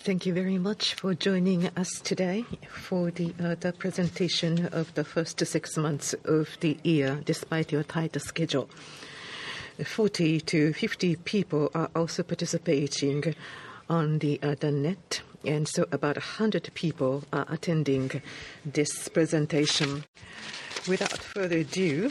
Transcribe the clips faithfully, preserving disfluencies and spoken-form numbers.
Thank you very much for joining us today for the, uh, the presentation of the first six months of the year, despite your tight schedule. forty to fifty people are also participating on the, uh, the net, and so about one hundred people are attending this presentation. Without further ado,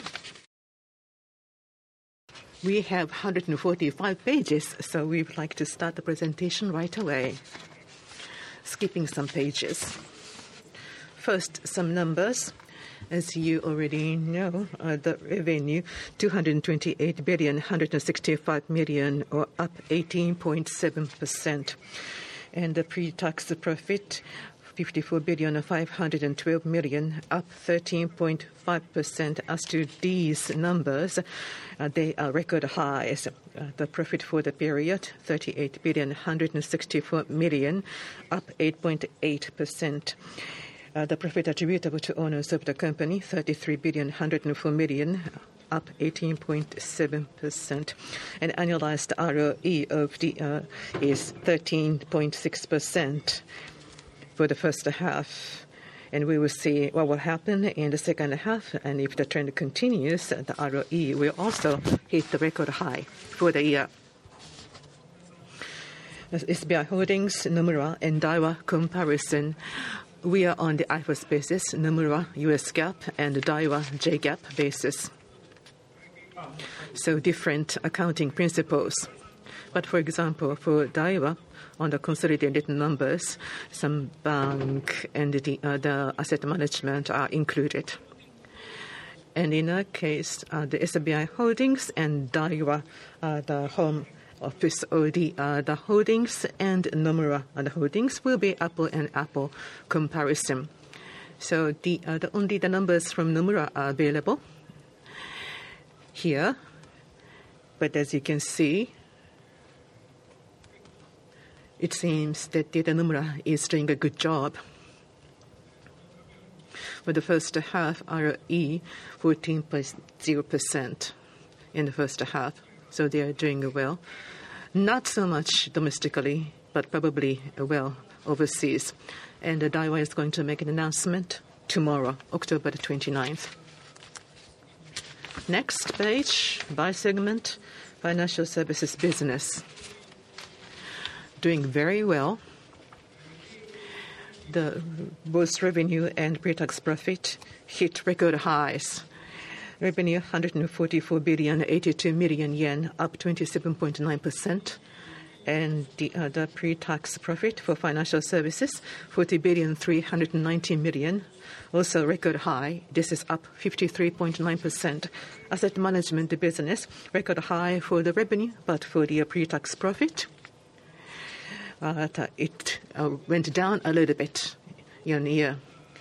we have one hundred forty-five pages, so we would like to start the presentation right away. Skipping some pages. First, some numbers. As you already know, uh, the revenue two hundred twenty-eight billion one hundred sixty-five million, or up eighteen point seven percent, and the pre-tax profit fifty-four billion five hundred twelve million, up thirteen point five percent. As to these numbers, uh, they are record highs. Uh, the profit for the period thirty-eight billion one hundred sixty-four million, up eight point eight percent. Uh, the profit attributable to owners of the company thirty-three billion one hundred four million, up eighteen point seven percent. And annualized R O E of the uh, is thirteen point six percent. For the first half, and we will see what will happen in the second half, and if the trend continues, the R O E will also hit the record high for the year. As S B I Holdings, Nomura, and Daiwa comparison, we are on the I F R S basis, Nomura U S GAAP, and Daiwa J GAAP basis. So different accounting principles. But for example, for Daiwa, on the consolidated numbers, some bank and the, uh, the asset management are included. And in our case, uh, the S B I Holdings and Daiwa, uh, the home office, or the, uh, the holdings, and Nomura uh, the holdings will be apple and apple comparison. So the, uh, the only the numbers from Nomura are available here. But as you can see, it seems that the Nomura is doing a good job. For the first half, R O E fourteen point zero percent in the first half, so they are doing well. Not so much domestically, but probably well overseas. And the Daiwa is going to make an announcement tomorrow, October the twenty-ninth. Next page, by segment, financial services business. Doing very well. The both revenue and pre-tax profit hit record highs. Revenue one hundred forty-four billion eighty-two million yen, up twenty-seven point nine percent. And the, uh, the pre-tax profit for financial services, forty billion three hundred ninety million, also record high. This is up fifty-three point nine percent. Asset management business, record high for the revenue, but for the uh, pre-tax profit, Uh, it uh, went down a little bit year on year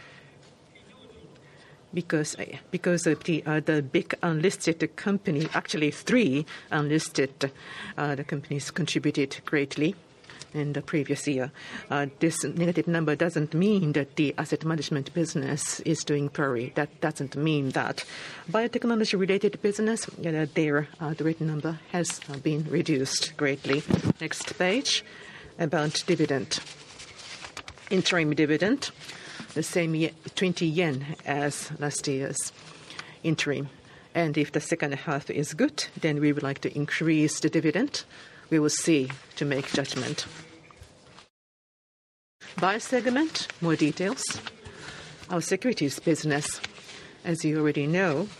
because because of the uh, the big unlisted company. Actually, three unlisted uh, the companies contributed greatly in the previous year. Uh, this negative number doesn't mean that the asset management business is doing poorly. That doesn't mean that. Biotechnology-related business, you know, their uh, the rate number has uh, been reduced greatly. Next page. About dividend. Interim dividend, the same twenty yen as last year's interim. And if the second half is good, then we would like to increase the dividend. We will see to make judgment. By segment, more details. Our securities business, as you already know,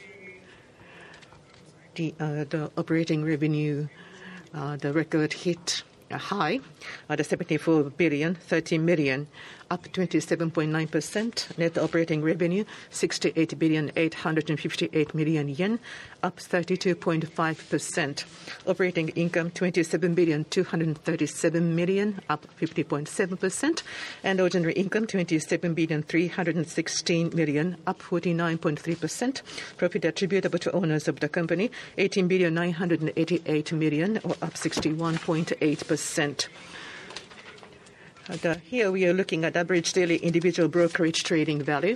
the, uh, the operating revenue, uh, the record hit high at seventy-four billion thirty million, up twenty-seven point nine percent. Net operating revenue sixty-eight billion eight hundred fifty-eight million yen, up thirty-two point five percent. Operating income twenty-seven billion two hundred thirty-seven million, up fifty point seven percent. And ordinary income twenty-seven billion three hundred sixteen million, up forty-nine point three percent. Profit attributable to owners of the company eighteen billion nine hundred eighty-eight million, or up sixty-one point eight percent. The, here we are looking at average daily individual brokerage trading value.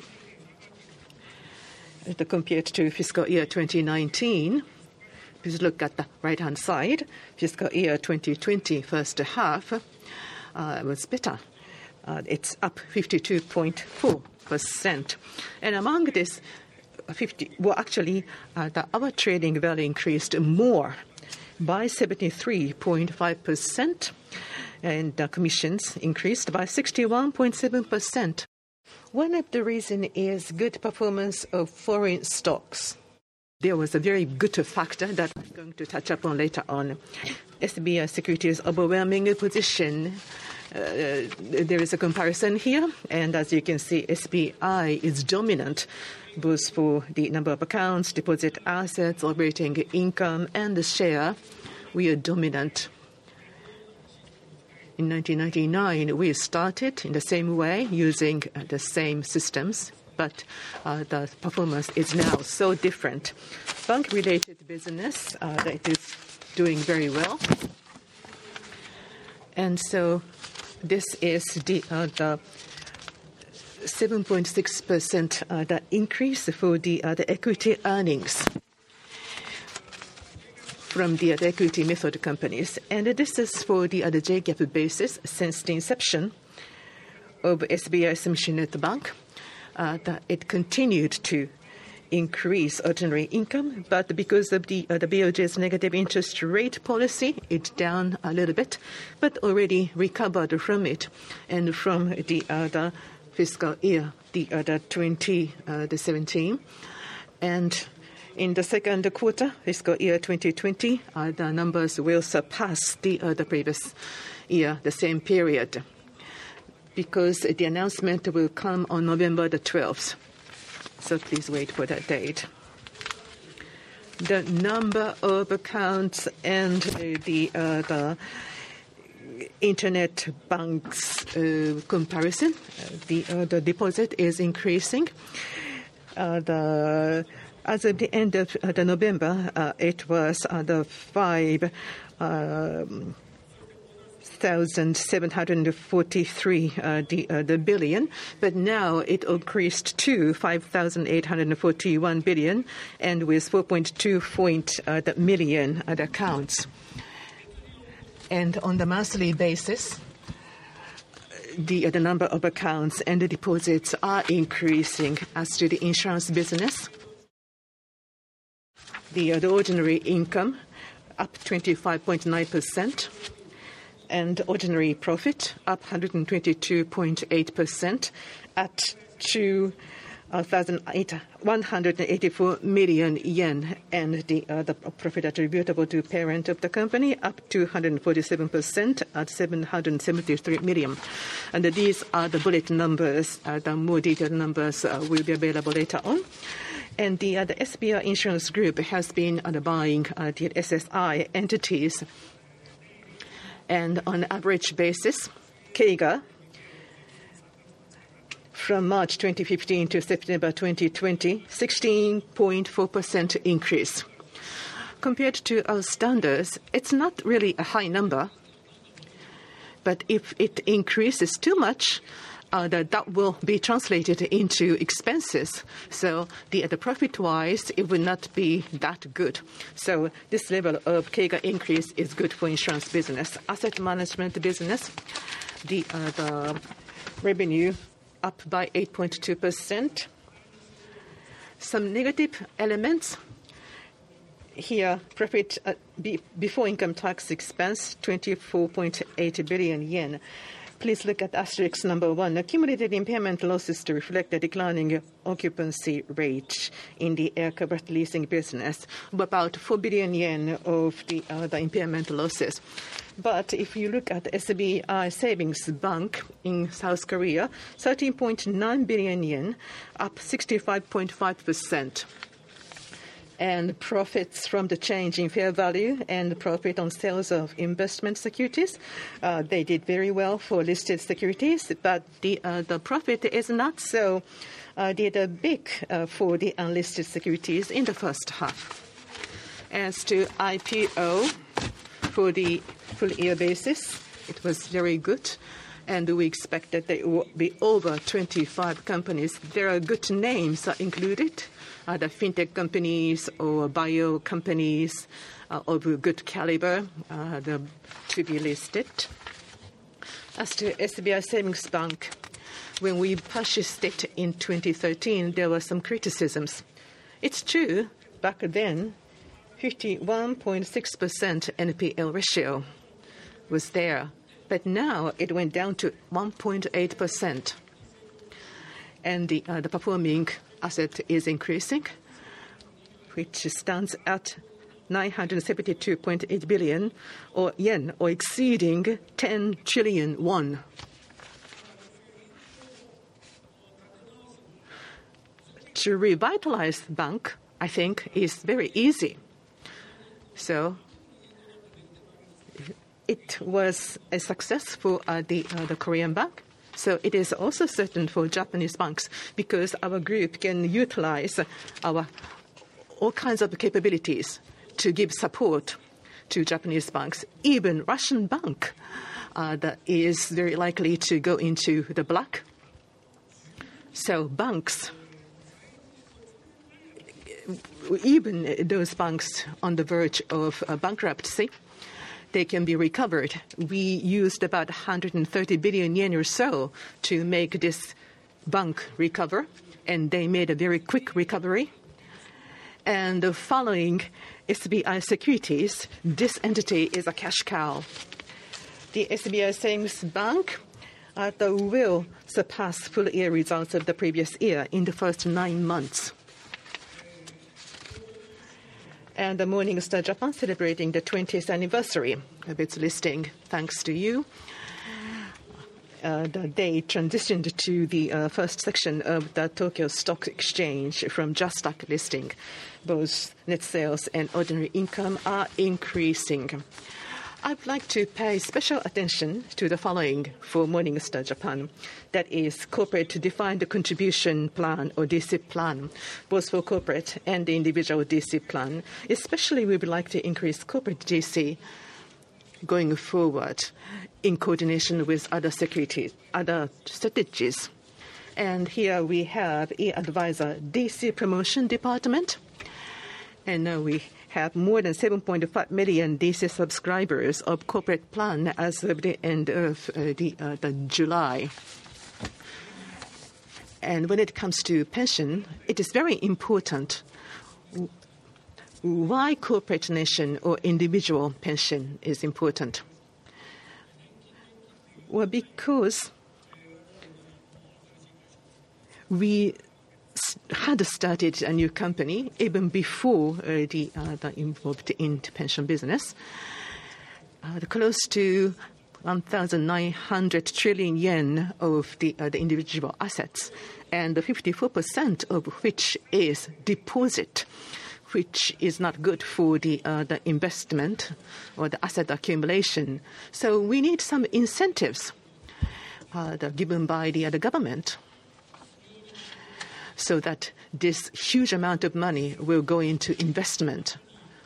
The, compared to fiscal year twenty nineteen, please look at the right-hand side. Fiscal year twenty twenty first half, uh, was better. Uh, it's up fifty-two point four percent. And among this, fifty, well, actually, uh, the, our trading value increased more by seventy-three point five percent, and the commissions increased by sixty-one point seven percent. One of the reasons is good performance of foreign stocks. There was a very good factor that I'm going to touch upon later on. S B I Securities' overwhelming position. Uh, there is a comparison here, and as you can see, S B I is dominant both for the number of accounts, deposit assets, operating income, and the share. We are dominant. In nineteen ninety-nine, we started in the same way using uh, the same systems, but uh, the performance is now so different. Bank-related business, uh, that is doing very well. And so this is the, uh, the seven point six percent uh, the increase for the, uh, the equity earnings from the, uh, the equity method companies. And this is for the, uh, the J GAAP basis since the inception of S B I Sumishin Net Bank. Uh, that it continued to increase ordinary income, but because of the, uh, the B O J's negative interest rate policy, it's down a little bit, but already recovered from it. And from the, uh, the fiscal year, the, uh, the twenty seventeen, and in the second quarter, fiscal year twenty twenty, uh, the numbers will surpass the, uh, the previous year, the same period, because the announcement will come on November the twelfth. So please wait for that date. The number of accounts and uh, the, uh, the internet banks uh, comparison, uh, the, uh, the deposit is increasing. Uh, the, as of the end of uh, the November, uh, it was uh, the five. Um, thousand seven hundred forty-three uh, the, uh, the billion, but now it increased to five thousand eight hundred forty-one billion, and with four point two point, uh, the million uh, the accounts. And on the monthly basis, the, uh, the number of accounts and the deposits are increasing. As to the insurance business, the, uh, the ordinary income up twenty-five point nine percent. And ordinary profit up one hundred twenty-two point eight percent at two thousand one hundred eighty-four million yen, and the, uh, the profit attributable to parent of the company up two hundred forty-seven percent at seven hundred seventy-three million. And these are the bullet numbers. Uh, the more detailed numbers uh, will be available later on. And the, uh, the S B I Insurance Group has been uh, buying uh, the S S I entities. And on average basis, C A G R, from March twenty fifteen to September twenty twenty, sixteen point four percent increase. Compared to our standards, it's not really a high number, but if it increases too much, Uh, that, that will be translated into expenses. So the, the profit-wise, it will not be that good. So this level of C A G R increase is good for insurance business. Asset management business, the, uh, the revenue up by eight point two percent. Some negative elements. Here, profit uh, be, before income tax expense, twenty-four point eight billion yen. Please look at asterisk number one, accumulated impairment losses to reflect the declining occupancy rate in the aircraft leasing business, about four billion yen of the, uh, the impairment losses. But if you look at S B I Savings Bank in South Korea, thirteen point nine billion yen, up sixty-five point five percent. And profits from the change in fair value and profit on sales of investment securities, uh, they did very well for listed securities, but the uh, the profit is not so uh, did, uh, big uh, for the unlisted securities in the first half. As to I P O, for the full year basis, it was very good. And we expect that there will be over twenty-five companies. There are good names uh, included, uh, the fintech companies or bio companies uh, of good caliber uh, the, to be listed. As to S B I Savings Bank, when we purchased it in twenty thirteen, there were some criticisms. It's true, back then, fifty-one point six percent N P L ratio was there, but now it went down to one point eight percent. And the, uh, the performing asset is increasing, which stands at nine hundred seventy-two point eight billion or yen, or exceeding ten trillion won. To revitalize the bank, I think, is very easy. So it was a success for uh, the, uh, the Korean bank. So it is also certain for Japanese banks, because our group can utilize our all kinds of capabilities to give support to Japanese banks. Even Russian bank uh, that is very likely to go into the black. So banks, even those banks on the verge of uh, bankruptcy, they can be recovered. We used about one hundred thirty billion yen or so to make this bank recover, and they made a very quick recovery. And following S B I Securities, this entity is a cash cow. The S B I Savings Bank uh, will surpass full year results of the previous year in the first nine months. And the Morningstar Japan celebrating the twentieth anniversary of its listing. Thanks to you, uh, the, they transitioned to the uh, first section of the Tokyo Stock Exchange from just stock listing. Both net sales and ordinary income are increasing. I'd like to pay special attention to the following for Morningstar Japan. That is corporate defined contribution plan, or D C plan, both for corporate and the individual D C plan. Especially we would like to increase corporate D C going forward in coordination with other securities, other strategies. And here we have e-advisor D C promotion department. And now we have more than seven point five million D C subscribers of corporate plan as of the end of uh, the, uh, the July. And when it comes to pension, it is very important. Why corporate nation or individual pension is important? Well, because we had started a new company even before uh, the, uh, the involved in the pension business. Uh, close to one thousand nine hundred trillion yen of the, uh, the individual assets, and fifty-four percent of which is deposit, which is not good for the, uh, the investment or the asset accumulation. So we need some incentives uh, that given by the, uh, the government, so that this huge amount of money will go into investment.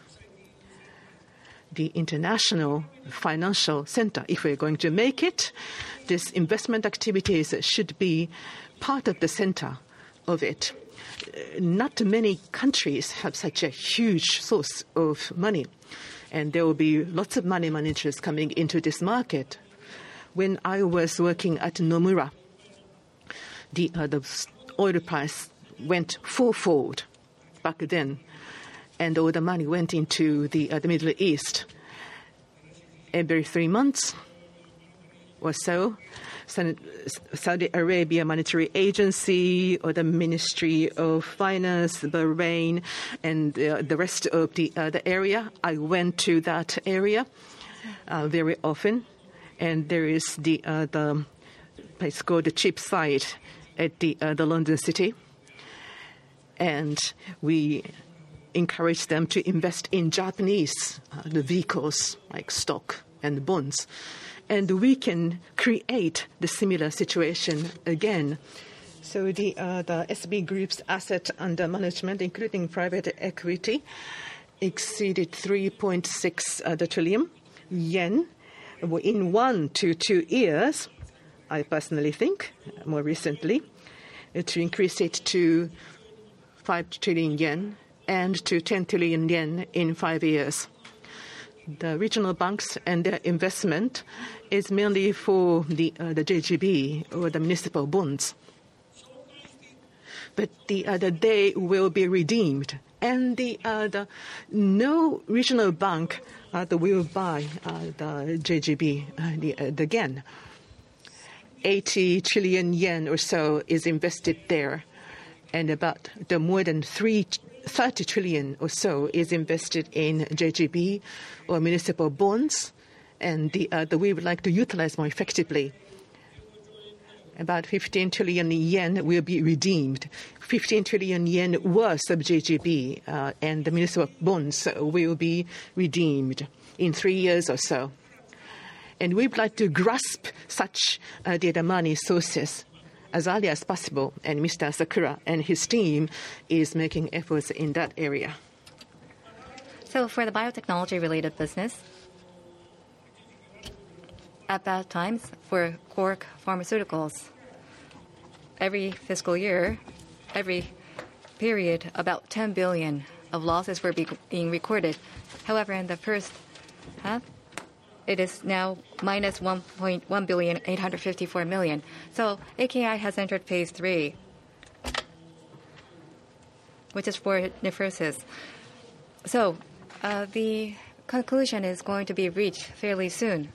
The international financial center, if we're going to make it, this investment activities should be part of the center of it. Not many countries have such a huge source of money, and there will be lots of money managers coming into this market. When I was working at Nomura, the, uh, the oil price went fourfold back then, and all the money went into the, uh, the Middle East. Every three months or so, Saudi Arabia Monetary Agency or the Ministry of Finance, Bahrain, and uh, the rest of the, uh, the area, I went to that area uh, very often. And there is the, uh, the place called the Cheapside at the, uh, the London City. And we encourage them to invest in Japanese uh, the vehicles like stock and bonds. And we can create the similar situation again. So the, uh, the S B Group's asset under management, including private equity, exceeded three point six uh, trillion yen in one to two years, I personally think, more recently, to increase it to five trillion yen and to ten trillion yen in five years. the regional banks and their investment is mainly for the, uh, the J G B or the municipal bonds. But the, uh, the they will be redeemed, and the, uh, the no regional bank uh, the will buy uh, the J G B uh, the, uh, again. eighty trillion yen or so is invested there, and about the more than three, thirty trillion or so is invested in J G B or municipal bonds, and the, uh, the we would like to utilize more effectively. About fifteen trillion yen will be redeemed. fifteen trillion yen worth of J G B uh, and the municipal bonds will be redeemed in three years or so. And we would like to grasp such uh, data money sources as early as possible. And Mister Sakura and his team is making efforts in that area. So for the biotechnology-related business, at bad times for Cork Pharmaceuticals, every fiscal year, every period, about ten billion of losses were be being recorded. However, in the first half, it is now minus one point one billion eight hundred fifty-four million. So A K I has entered phase three, which is for nephrosis. So uh, the conclusion is going to be reached fairly soon.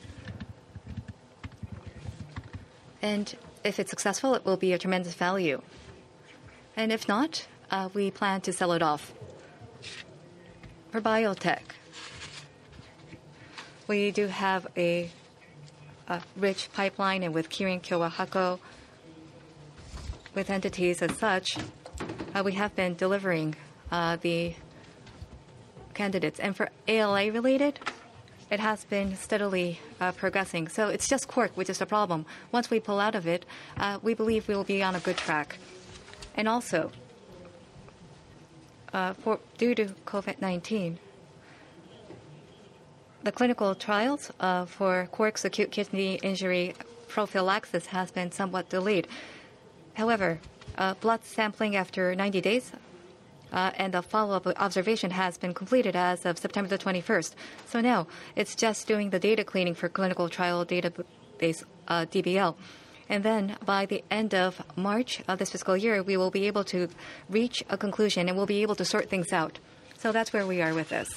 And if it's successful, it will be a tremendous value. And if not, uh, we plan to sell it off. For biotech, we do have a, a rich pipeline, and with Kirin Kyowa with entities as such, uh, we have been delivering uh, the candidates. And for A L A related, it has been steadily uh, progressing. So it's just Cork, which is the problem. Once we pull out of it, uh, we believe we will be on a good track. And also, uh, for, due to COVID nineteen, the clinical trials uh, for Cork's acute kidney injury prophylaxis has been somewhat delayed. However, uh, blood sampling after ninety days Uh, and the follow-up observation has been completed as of September the twenty-first. So now it's just doing the data cleaning for clinical trial database uh, D B L. And then by the end of March of this fiscal year, we will be able to reach a conclusion and we'll be able to sort things out. So that's where we are with this.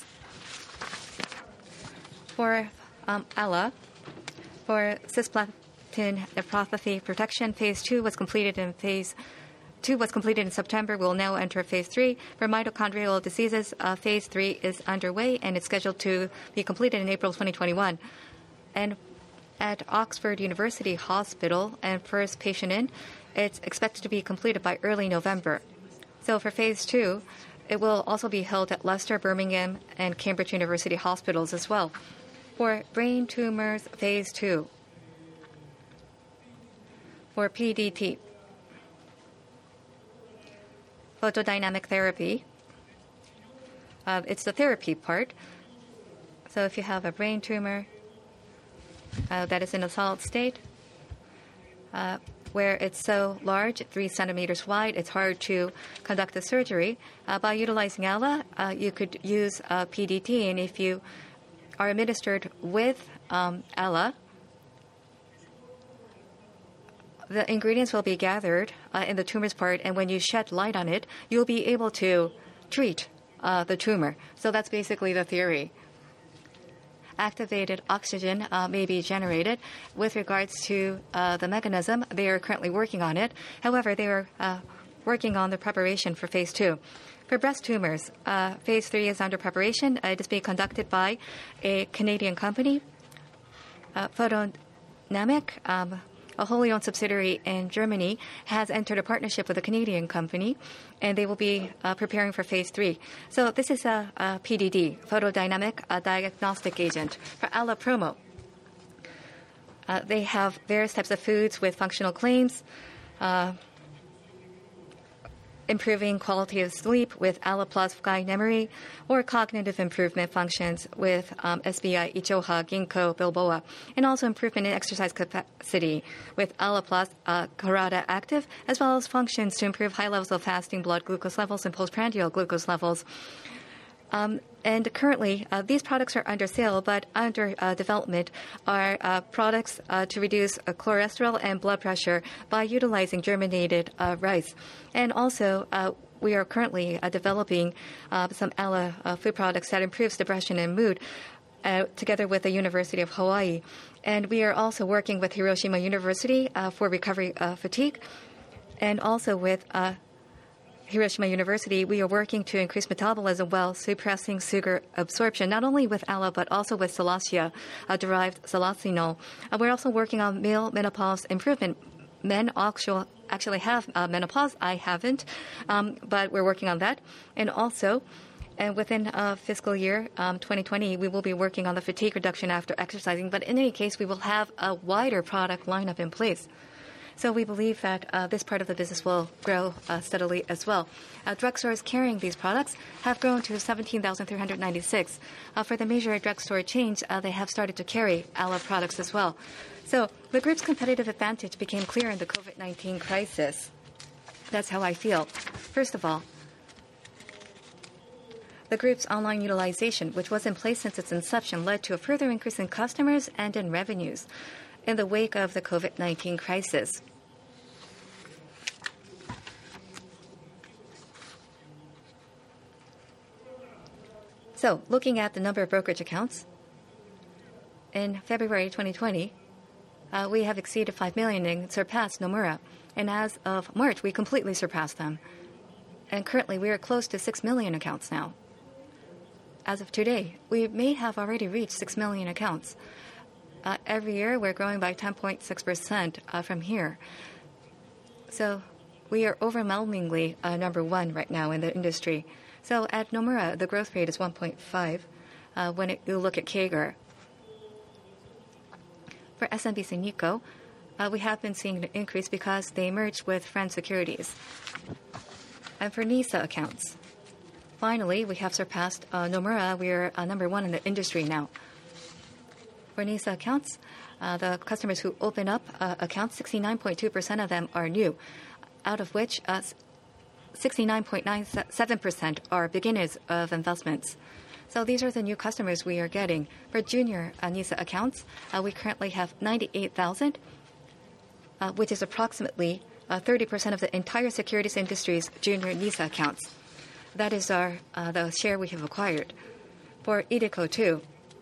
For um, A L A, for cisplatin nephropathy protection, phase two was completed in phase two was completed in September. We'll now enter phase three. For mitochondrial diseases, uh, phase three is underway, and it's scheduled to be completed in April twenty twenty-one. And at Oxford University Hospital, and first patient in, it's expected to be completed by early November. So for phase two, it will also be held at Leicester, Birmingham, and Cambridge University hospitals as well. For brain tumors, phase two. For P D T, photodynamic therapy. Uh, it's the therapy part. So if you have a brain tumor uh, that is in a solid state, uh, where it's so large, three centimeters wide, it's hard to conduct the surgery. Uh, by utilizing A L A, uh, you could use uh, P D T, and if you are administered with um, A L A, the ingredients will be gathered uh, in the tumor's part, and when you shed light on it, you'll be able to treat uh, the tumor. So that's basically the theory. Activated oxygen uh, may be generated. With regards to uh, the mechanism, they are currently working on it. However, they are uh, working on the preparation for phase two. For breast tumors, uh, phase three is under preparation. Uh, it is being conducted by a Canadian company, uh, Photodynamic. Um, A wholly owned subsidiary in Germany has entered a partnership with a Canadian company, and they will be uh, preparing for phase three. So this is a, a P D D, photodynamic uh, diagnostic agent. For Alapromo, uh, they have various types of foods with functional claims, uh, improving quality of sleep with Alaplus Sky Memory, or cognitive improvement functions with um, S B I, Ichoha, Ginkgo, Bilboa, and also improvement in exercise capacity with Alaplus uh, Karada Active, as well as functions to improve high levels of fasting blood glucose levels and postprandial glucose levels. Um, And currently, uh, these products are under sale, but under uh, development are uh, products uh, to reduce uh, cholesterol and blood pressure by utilizing germinated uh, rice. And also, uh, we are currently uh, developing uh, some Ala uh, food products that improves depression and mood, uh, together with the University of Hawaii. And we are also working with Hiroshima University uh, for recovery uh, fatigue, and also with uh, Hiroshima University, we are working to increase metabolism while suppressing sugar absorption, not only with A L A, but also with Salacia-derived uh, salacinol. Uh, we're also working on male menopause improvement. Men actual, actually have uh, menopause. I haven't, um, but we're working on that. And also, and within uh, fiscal year um, twenty twenty, we will be working on the fatigue reduction after exercising. But in any case, we will have a wider product lineup in place. So we believe that uh, this part of the business will grow uh, steadily as well. Uh, drugstores carrying these products have grown to seventeen thousand three hundred ninety-six. Uh, for the major drugstore chains, uh, they have started to carry A L A products as well. So the group's competitive advantage became clear in the COVID nineteen crisis. That's how I feel. First of all, the group's online utilization, which was in place since its inception, led to a further increase in customers and in revenues in the wake of the COVID nineteen crisis. So, looking at the number of brokerage accounts, in February twenty twenty, uh, we have exceeded five million and surpassed Nomura. And as of March, we completely surpassed them. And currently, we are close to six million accounts now. As of today, we may have already reached six million accounts. Uh, every year, we're growing by ten point six percent uh, from here. So we are overwhelmingly uh, number one right now in the industry. So at Nomura, the growth rate is one point five uh, when it, you look at C A G R. For S M B C Nikko, uh, we have been seeing an increase because they merged with Friend Securities. And for NISA accounts, finally, we have surpassed uh, Nomura. We are uh, number one in the industry now. For NISA accounts, uh, the customers who open up uh, accounts, sixty-nine point two percent of them are new, out of which uh, sixty-nine point nine seven percent are beginners of investments. So these are the new customers we are getting. For junior uh, NISA accounts, uh, we currently have ninety-eight thousand, uh, which is approximately uh, thirty percent of the entire securities industry's junior NISA accounts. That is our uh, the share we have acquired. For iDeCo too,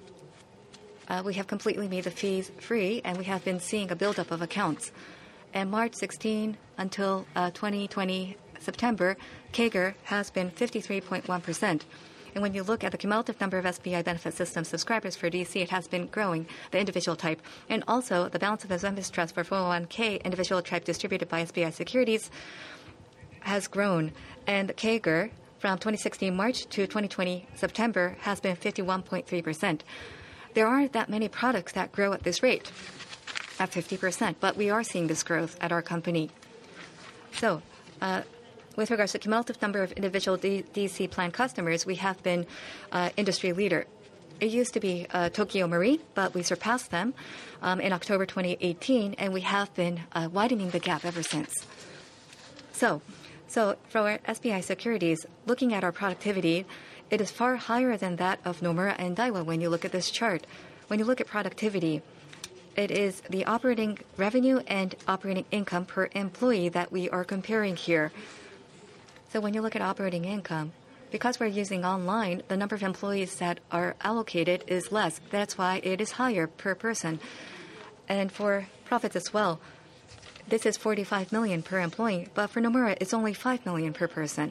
Uh, we have completely made the fees free, and we have been seeing a buildup of accounts. And March sixteenth until uh, twenty twenty September, C A G R has been fifty-three point one percent. And when you look at the cumulative number of S B I Benefit System subscribers for D C, it has been growing, the individual type. And also, the balance of Azemis Trust for four oh one k individual type distributed by S B I Securities has grown. And the C A G R from twenty sixteen March to twenty twenty September has been fifty-one point three percent. There aren't that many products that grow at this rate, at fifty percent, but we are seeing this growth at our company. So, uh, with regards to the cumulative number of individual D- DC plan customers, we have been uh, industry leader. It used to be uh, Tokyo Marine, but we surpassed them um, in October twenty eighteen, and we have been uh, widening the gap ever since. So, so for our S B I Securities, looking at our productivity, it is far higher than that of Nomura and Daiwa when you look at this chart. When you look at productivity, it is the operating revenue and operating income per employee that we are comparing here. So when you look at operating income, because we're using online, the number of employees that are allocated is less. That's why it is higher per person. And for profits as well, this is forty-five million per employee, but for Nomura, it's only five million per person.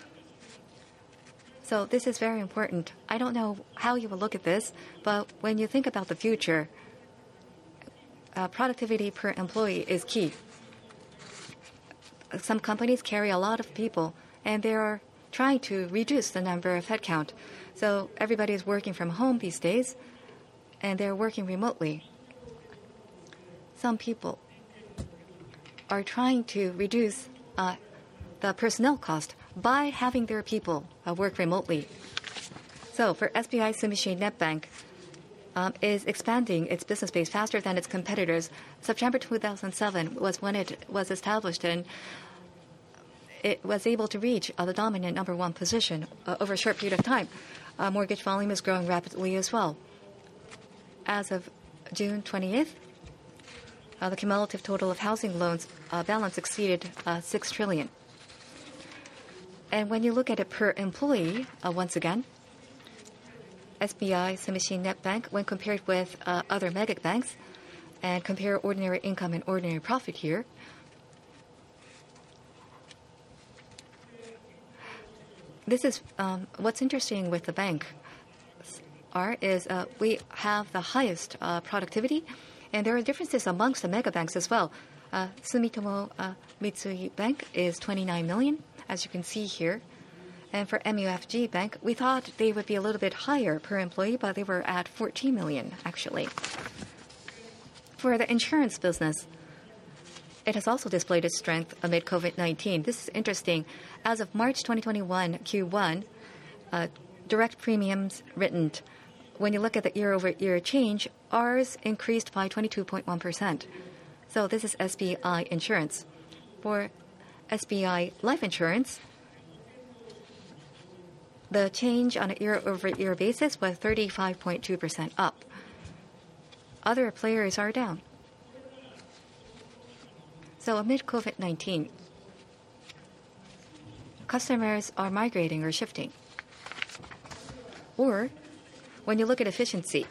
So this is very important. I don't know how you will look at this, but when you think about the future, uh, productivity per employee is key. Some companies carry a lot of people, and they are trying to reduce the number of headcount. So everybody is working from home these days, and they're working remotely. Some people are trying to reduce uh, the personnel cost by having their people uh, work remotely. So for S B I Sumishin Net Bank um, is expanding its business base faster than its competitors. September two thousand seven was when it was established, and it was able to reach uh, the dominant number one position uh, over a short period of time. uh, mortgage volume is growing rapidly as well. As of June twentieth, uh, the cumulative total of housing loans uh, balance exceeded uh, six trillion. And when you look at it per employee, uh, once again, S B I Sumishin Net Bank, when compared with uh, other mega banks, and compare ordinary income and ordinary profit here, this is um, what's interesting with the bank are is uh, we have the highest uh, productivity, and there are differences amongst the mega banks as well. Uh, Sumitomo uh, Mitsui Bank is twenty-nine million, as you can see here. And for M U F G Bank, we thought they would be a little bit higher per employee, but they were at fourteen million, actually. For the insurance business, it has also displayed its strength amid COVID nineteen. This is interesting. As of March twenty twenty-one Q one, uh, direct premiums written, when you look at the year-over-year change, ours increased by twenty-two point one percent. So this is S B I Insurance. For S B I Life Insurance, the change on a year-over-year basis was thirty-five point two percent up. Other players are down. So amid COVID nineteen, customers are migrating or shifting. Or when you look at efficiency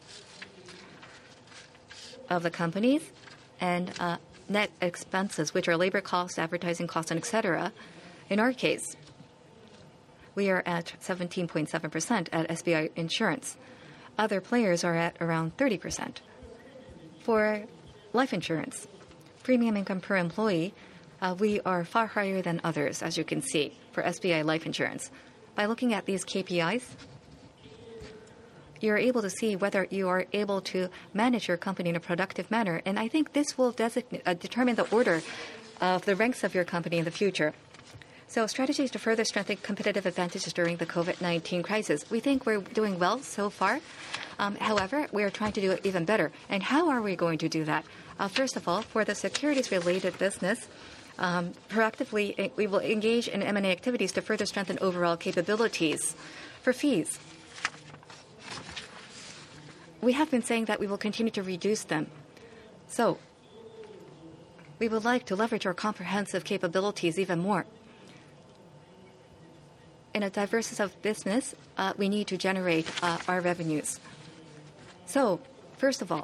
of the companies and uh, net expenses, which are labor costs, advertising costs, and et cetera, in our case, we are at seventeen point seven percent at S B I Insurance. Other players are at around thirty percent. For life insurance, premium income per employee, uh, we are far higher than others, as you can see, for S B I Life Insurance. By looking at these K P Is, you're able to see whether you are able to manage your company in a productive manner. And I think this will designate, uh, determine the order of the ranks of your company in the future. So strategies to further strengthen competitive advantages during the COVID nineteen crisis. We think we're doing well so far. Um, however, we are trying to do it even better. And how are we going to do that? Uh, first of all, for the securities-related business, um, proactively we will engage in M and A activities to further strengthen overall capabilities. For fees, we have been saying that we will continue to reduce them. So we would like to leverage our comprehensive capabilities even more. In a diversity of business, uh, we need to generate uh, our revenues. So, first of all,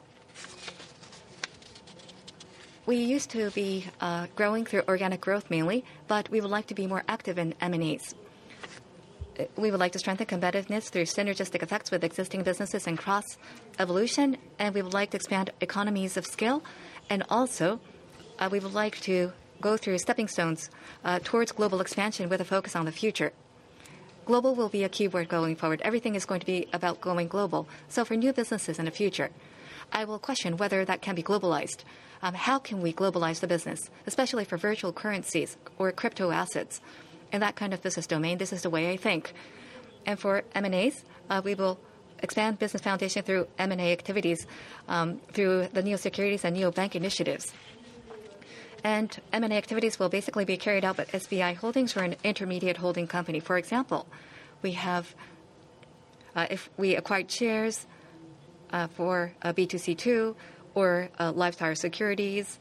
we used to be uh, growing through organic growth mainly, but we would like to be more active in M and As. We would like to strengthen competitiveness through synergistic effects with existing businesses and cross-evolution, and we would like to expand economies of scale, and also uh, we would like to go through stepping stones uh, towards global expansion with a focus on the future. Global will be a keyword going forward. Everything is going to be about going global. So for new businesses in the future, I will question whether that can be globalized. Um, how can we globalize the business, especially for virtual currencies or crypto assets? In that kind of business domain, this is the way I think. And for M and As, uh, we will expand business foundation through M and A activities um, through the neo-securities and neo-bank initiatives. And M and A activities will basically be carried out by S B I Holdings or an intermediate holding company. For example, we have, uh, if we acquired shares uh, for uh, B two C two or uh, Lifestyle Securities,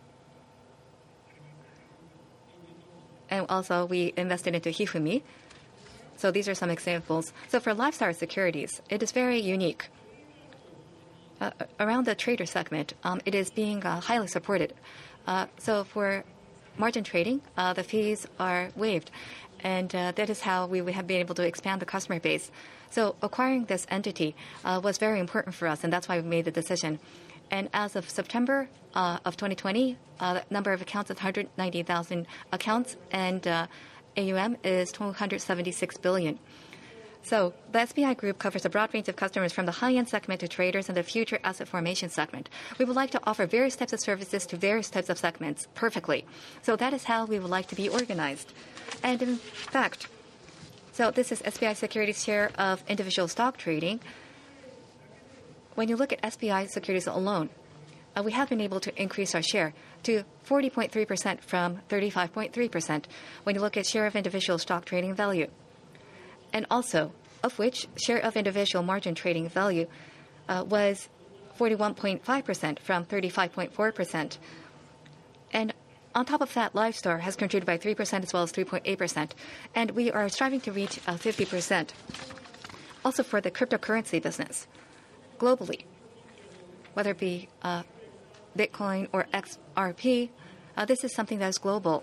and also we invested into Hifumi. So these are some examples. So for Lifestyle Securities, it is very unique. Uh, around the trader segment, um, it is being uh, highly supported. Uh, so for margin trading, uh, the fees are waived, and uh, that is how we have been able to expand the customer base. So acquiring this entity uh, was very important for us, and that's why we made the decision. And as of September uh, of twenty twenty, uh, the number of accounts is one hundred ninety thousand accounts, and uh, A U M is two hundred seventy-six billion. So the S B I Group covers a broad range of customers from the high-end segment to traders and the future asset formation segment. We would like to offer various types of services to various types of segments perfectly. So that is how we would like to be organized. And in fact, so this is S B I Securities' share of individual stock trading. When you look at S B I Securities alone, uh, we have been able to increase our share to forty point three percent from thirty-five point three percent when you look at share of individual stock trading value. And also, of which share of individual margin trading value uh, was forty-one point five percent from thirty-five point four percent. And on top of that, Livestar has contributed by three percent as well as three point eight percent. And we are striving to reach uh, fifty percent. Also for the cryptocurrency business, globally, whether it be uh, Bitcoin or X R P, uh, this is something that is global.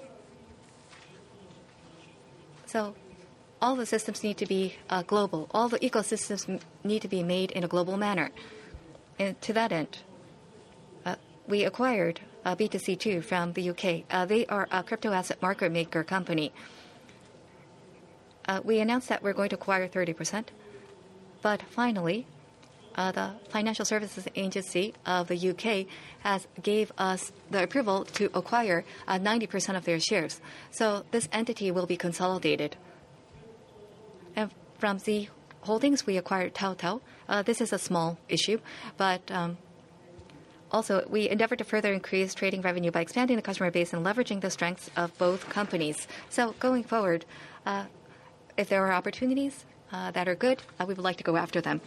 So all the systems need to be uh, global. All the ecosystems m- need to be made in a global manner. And to that end, uh, we acquired uh, B two C two from the U K. Uh, they are a crypto asset market maker company. Uh, we announced that we're going to acquire thirty percent. But finally, uh, the Financial Services Agency of the U K has gave us the approval to acquire uh, ninety percent of their shares. So this entity will be consolidated. And from Z Holdings, we acquired Taotao. Uh, this is a small issue, but um, also we endeavor to further increase trading revenue by expanding the customer base and leveraging the strengths of both companies. So going forward, uh, if there are opportunities Uh, that are good, uh, we would like to go after them.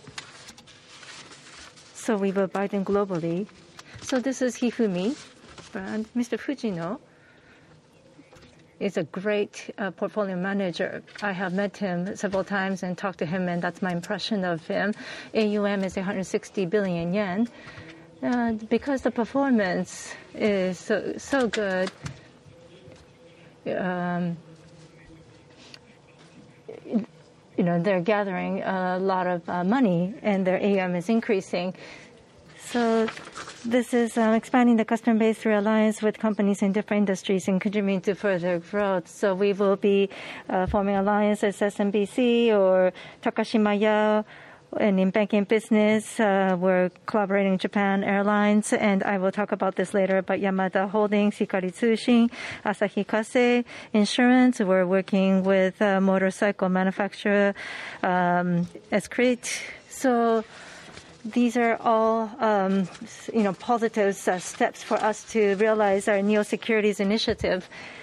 So we will buy them globally. So this is Hifumi brand. Mister Fujino is a great uh, portfolio manager. I have met him several times and talked to him, and that's my impression of him. A U M is one hundred sixty billion yen. Uh, because the performance is so, so good, um, you know, they're gathering a lot of uh, money and their A U M is increasing. So this is um, expanding the customer base through alliance with companies in different industries and contributing to further growth. So we will be uh, forming alliances with S M B C or Takashima Yao. And in banking business, uh, we're collaborating with Japan Airlines, and I will talk about this later, but Yamada Holdings, Hikari Tsushin, Asahi Kasei Insurance, we're working with a motorcycle manufacturer, um, Escrit. So these are all, um, you know, positive uh, steps for us to realize our Neo Securities initiative.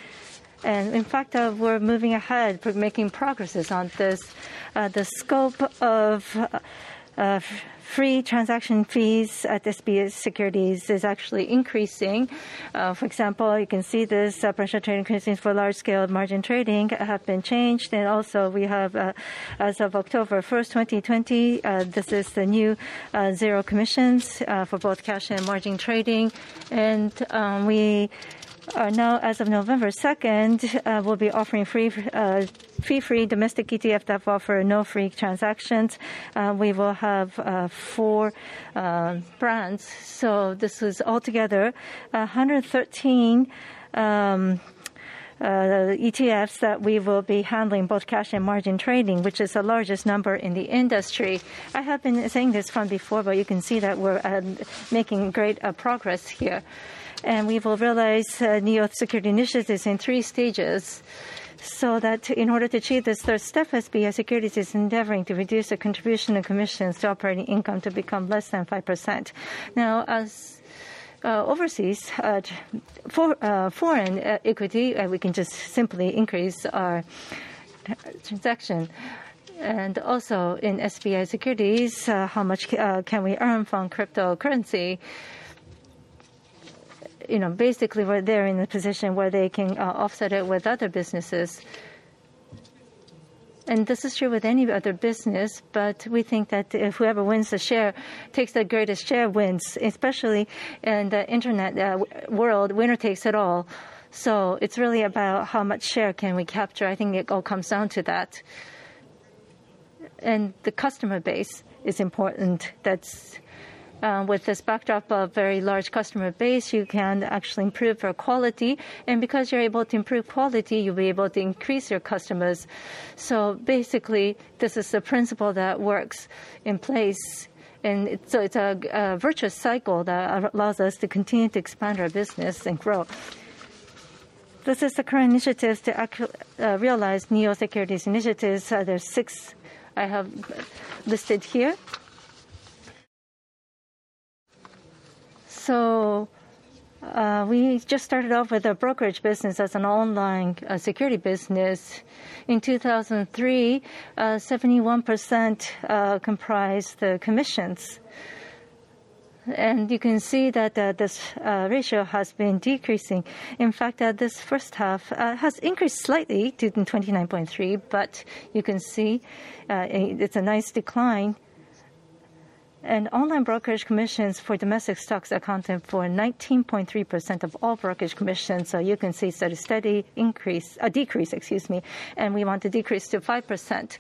And in fact, uh, we're moving ahead, we're making progresses on this. Uh, the scope of uh, uh, free transaction fees at S B I Securities is actually increasing. Uh, for example, you can see this uh, pressure trading conditions for large-scale margin trading have been changed. And also we have, uh, as of October first, twenty twenty, uh, this is the new uh, zero commissions uh, for both cash and margin trading. And um, we Uh, now, as of November second, uh, we'll be offering free, uh, fee-free domestic E T F that offer no free transactions. Uh, we will have uh, four uh, brands. So this is altogether one hundred thirteen um, uh, E T Fs that we will be handling both cash and margin trading, which is the largest number in the industry. I have been saying this from before, but you can see that we're uh, making great uh, progress here. And we will realize uh, Neo Security initiatives in three stages, so that in order to achieve this third step, S B I Securities is endeavoring to reduce the contribution and commissions to operating income to become less than five percent. Now, as uh, overseas, uh, for uh, foreign uh, equity, uh, we can just simply increase our transaction. And also in S B I Securities, uh, how much uh, can we earn from cryptocurrency? You know, basically, we're there in a position where they can uh, offset it with other businesses. And this is true with any other business, but we think that if whoever wins the share, takes the greatest share, wins, especially in the internet uh, world, winner takes it all. So it's really about how much share can we capture. I think it all comes down to that. And the customer base is important. That's Uh, with this backdrop of very large customer base, you can actually improve your quality. And because you're able to improve quality, you'll be able to increase your customers. So basically, this is the principle that works in place. And it's, so it's a, a virtuous cycle that allows us to continue to expand our business and grow. This is the current initiatives to uh, realize Neo Securities initiatives. Uh, there's six I have listed here. So Uh, we just started off with a brokerage business as an online uh, security business. In two thousand three, uh, seventy-one percent uh, comprised the commissions. And you can see that uh, this uh, ratio has been decreasing. In fact, uh, this first half uh, has increased slightly to twenty-nine point three, but you can see uh, it's a nice decline. And online brokerage commissions for domestic stocks accounted for nineteen point three percent of all brokerage commissions. So you can see it's a steady increase, a decrease, excuse me, and we want to decrease to five percent.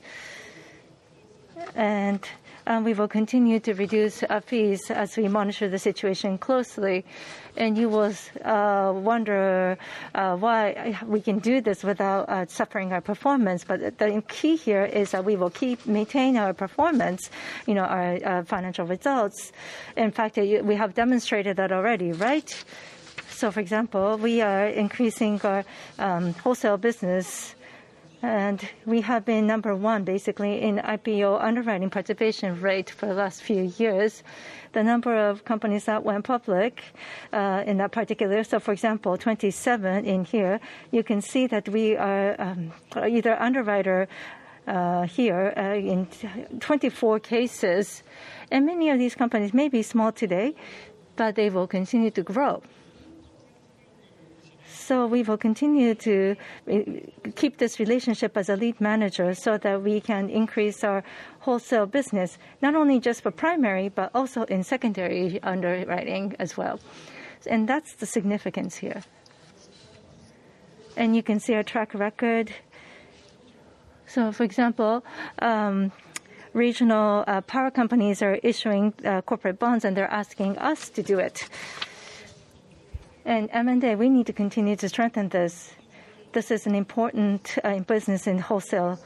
And um, we will continue to reduce uh, fees as we monitor the situation closely. And you will uh, wonder uh, why we can do this without uh, suffering our performance. But the key here is that we will keep maintain our performance, you know, our uh, financial results. In fact, we have demonstrated that already, right? So, for example, we are increasing our um, wholesale business. And we have been number one, basically, in I P O underwriting participation rate for the last few years. The number of companies that went public uh, in that particular, so for example, twenty-seven in here, you can see that we are um, either underwriter uh, here uh, in twenty-four cases. And many of these companies may be small today, but they will continue to grow. So we will continue to keep this relationship as a lead manager so that we can increase our wholesale business, not only just for primary, but also in secondary underwriting as well. And that's the significance here. And you can see our track record. So, for example, um, regional uh, power companies are issuing uh, corporate bonds, and they're asking us to do it. And M and A, we need to continue to strengthen this. This is an important uh, business in wholesale.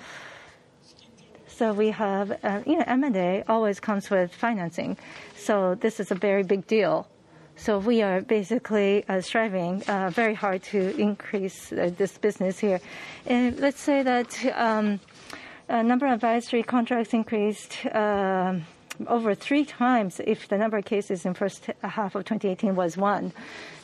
So we have, uh, you know, M and A always comes with financing. So this is a very big deal. So we are basically uh, striving uh, very hard to increase uh, this business here. And let's say that um, a number of advisory contracts increased uh, over three times if the number of cases in first half of twenty eighteen was one.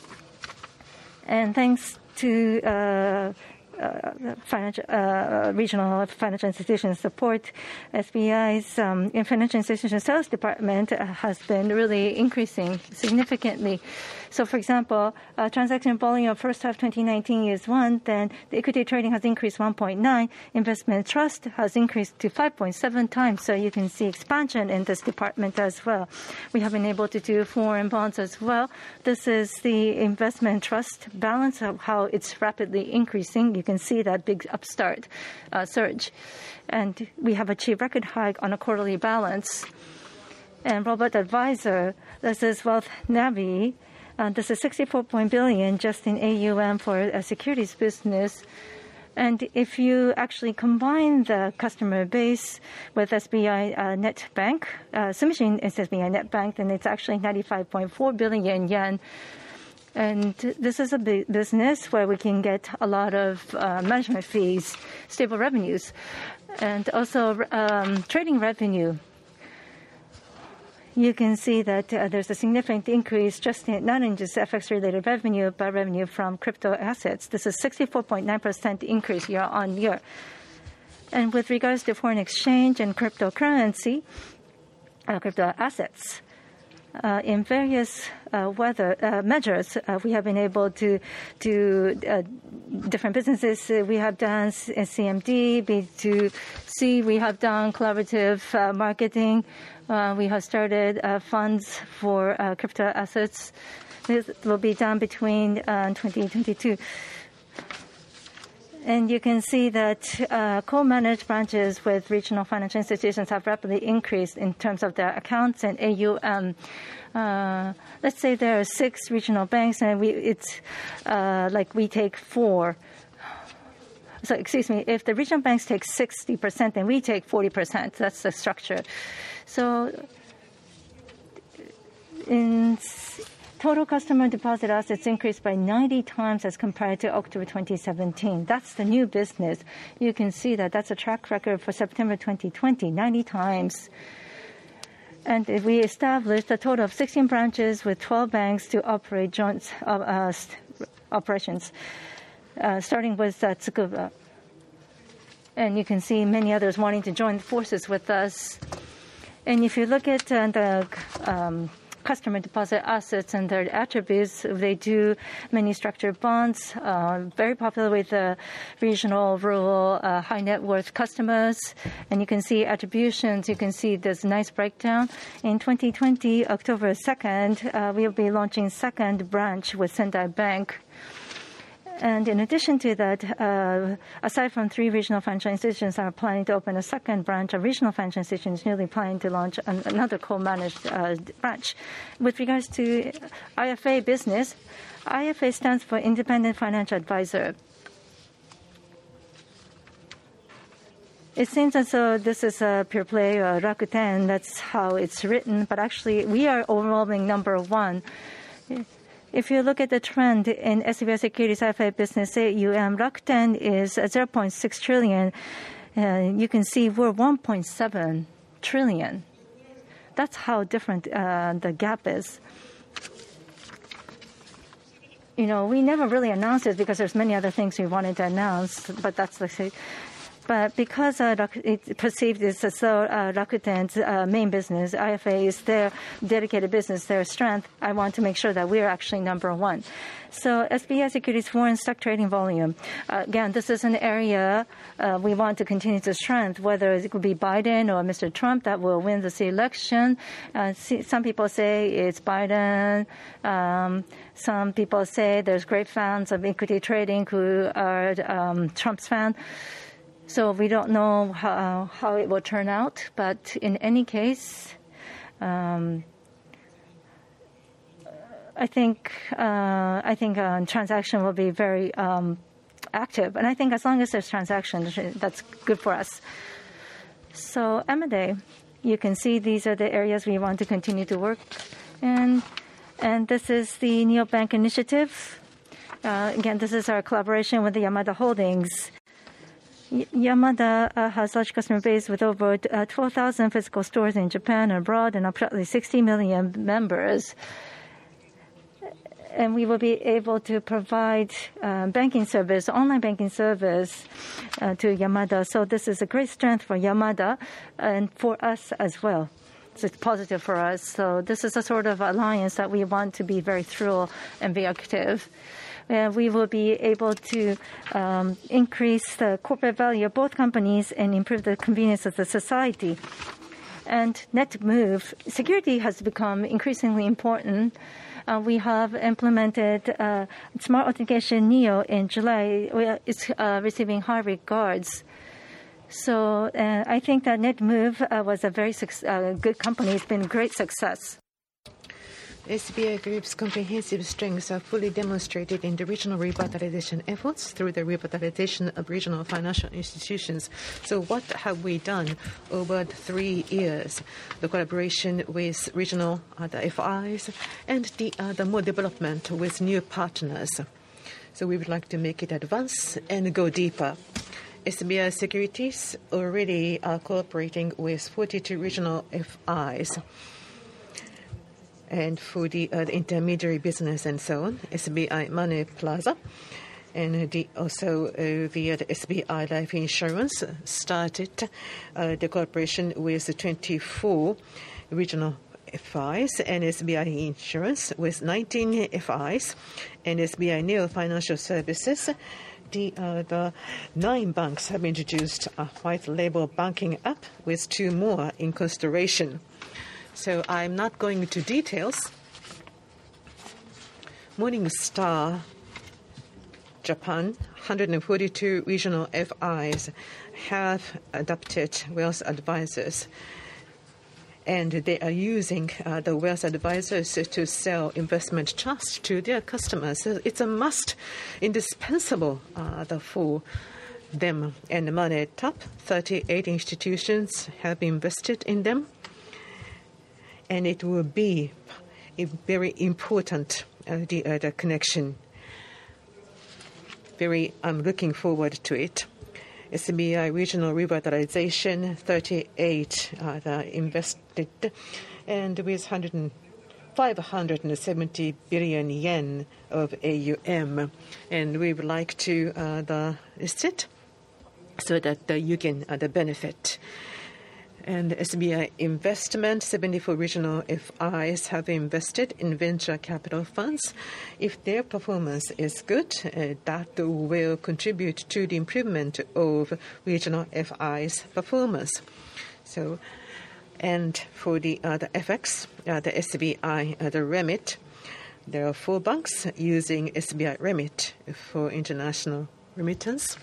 And thanks to uh, uh, financial, uh, regional financial institutions support, S B I's um, financial institution sales department uh, has been really increasing significantly. So, for example, uh, transaction volume of first half twenty nineteen is one, then the equity trading has increased one point nine, investment trust has increased to five point seven times. So you can see expansion in this department as well. We have been able to do foreign bonds as well. This is the investment trust balance of how it's rapidly increasing. You can see that big upstart uh, surge. And we have achieved record high on a quarterly balance. And Robot Advisor, this is Wealth Navi. Uh, this is sixty-four billion just in A U M for a securities business. And if you actually combine the customer base with S B I uh, Net Bank, uh, submission is S B I Net Bank, then it's actually ninety-five point four billion yen. And this is a business where we can get a lot of uh, management fees, stable revenues, and also um, trading revenue. You can see that uh, there's a significant increase just in, not in just F X-related revenue, but revenue from crypto assets. This is sixty-four point nine percent increase year on year. And with regards to foreign exchange and cryptocurrency, uh, crypto assets, uh, in various uh, weather uh, measures, uh, we have been able to do uh, different businesses. Uh, we have done C M D, B two C, we have done collaborative uh, marketing. Uh, we have started uh, funds for uh, crypto assets. This will be done between uh, twenty twenty-two. And you can see that uh, co-managed branches with regional financial institutions have rapidly increased in terms of their accounts and A U M. Uh, let's say there are six regional banks, and we, it's uh, like we take four. So, excuse me, if the regional banks take sixty percent, then we take forty percent. That's the structure. So, in total customer deposit assets increased by ninety times as compared to October twenty seventeen. That's the new business. You can see that that's a track record for September twenty twenty, ninety times. And we established a total of sixteen branches with twelve banks to operate joint uh, uh, operations, uh, starting with uh, Tsukuba. And you can see many others wanting to join forces with us. And if you look at uh, the um, customer deposit assets and their attributes, they do many structured bonds, uh, very popular with uh, regional, rural, uh, high net worth customers. And you can see attributions. You can see this nice breakdown. In twenty twenty, October second, uh, we'll be launching second branch with Sendai Bank. And in addition to that, uh, aside from three regional financial institutions are planning to open a second branch, a regional financial institution is newly planning to launch an, another co-managed uh, branch. With regards to I F A business, I F A stands for Independent Financial Advisor. It seems as though this is a pure play, uh, Rakuten, that's how it's written, but actually we are overwhelming number one. If you look at the trend in S B I Securities I F A business A U M, Rakuten is zero point six trillion. Uh, you can see we're one point seven trillion. That's how different uh, the gap is. You know, we never really announced it because there's many other things we wanted to announce, but that's the. But because uh, it's perceived as though uh, Rakuten's uh, main business, I F A, is their dedicated business, their strength, I want to make sure that we are actually number one. So S B I Securities foreign stock trading volume. Uh, again, this is an area uh, we want to continue to strengthen, whether it could be Biden or Mister Trump that will win this election. Uh, see, some people say it's Biden. Um, some people say there's great fans of equity trading who are um, Trump's fan. So we don't know how, how it will turn out, but in any case, um, I think uh, I think uh, transaction will be very um, active, and I think as long as there's transactions, that's good for us. So M and A, you can see these are the areas we want to continue to work, and and this is the Neobank initiative. Uh, again, this is our collaboration with the Yamada Holdings. Yamada uh, has large customer base with over uh, twelve thousand physical stores in Japan and abroad and approximately sixty million members. And we will be able to provide uh, banking service, online banking service uh, to Yamada. So this is a great strength for Yamada and for us as well. So it's positive for us. So this is a sort of alliance that we want to be very thorough and be active. Uh, we will be able to um, increase the corporate value of both companies and improve the convenience of the society. And Netmove, security has become increasingly important. Uh, we have implemented uh, Smart Authentication Neo in July. It's uh, receiving high regards. So uh, I think that Netmove uh, was a very uh, good company. It's been a great success. S B I Group's comprehensive strengths are fully demonstrated in the regional revitalization efforts through the revitalization of regional financial institutions. So what have we done over three years? The collaboration with regional uh, the F Is and the, uh, the more development with new partners. So we would like to make it advance and go deeper. S B I Securities already are cooperating with forty-two regional F Is. And for the, uh, the intermediary business and so on, S B I Money Plaza, and the, also uh, the, uh, the S B I Life Insurance started uh, the cooperation with the twenty-four regional F Is, and S B I Insurance with nineteen F Is, and S B I Neo Financial Services. The, uh, the nine banks have introduced a white label banking app with two more in consideration. So I'm not going into details. Morningstar Japan, one hundred forty-two regional F Is have adopted wealth advisors. And they are using uh, the wealth advisors to sell investment trust to their customers. So it's a must, indispensable uh, for them. And Money Top, thirty-eight institutions have invested in them. And it will be a very important uh, the, uh, the connection. Very, I'm looking forward to it. S B I Regional Revitalization, thirty-eight uh, the invested and with five hundred seventy billion yen of A U M, and we would like to uh, the list it so that uh, you can uh, the benefit. And S B I Investment, seventy-four regional F Is have invested in venture capital funds. If their performance is good, uh, that will contribute to the improvement of regional F Is' performance. So, and for the, uh, the F X, uh, the S B I, uh, the Remit, there are four banks using S B I Remit for international remittance.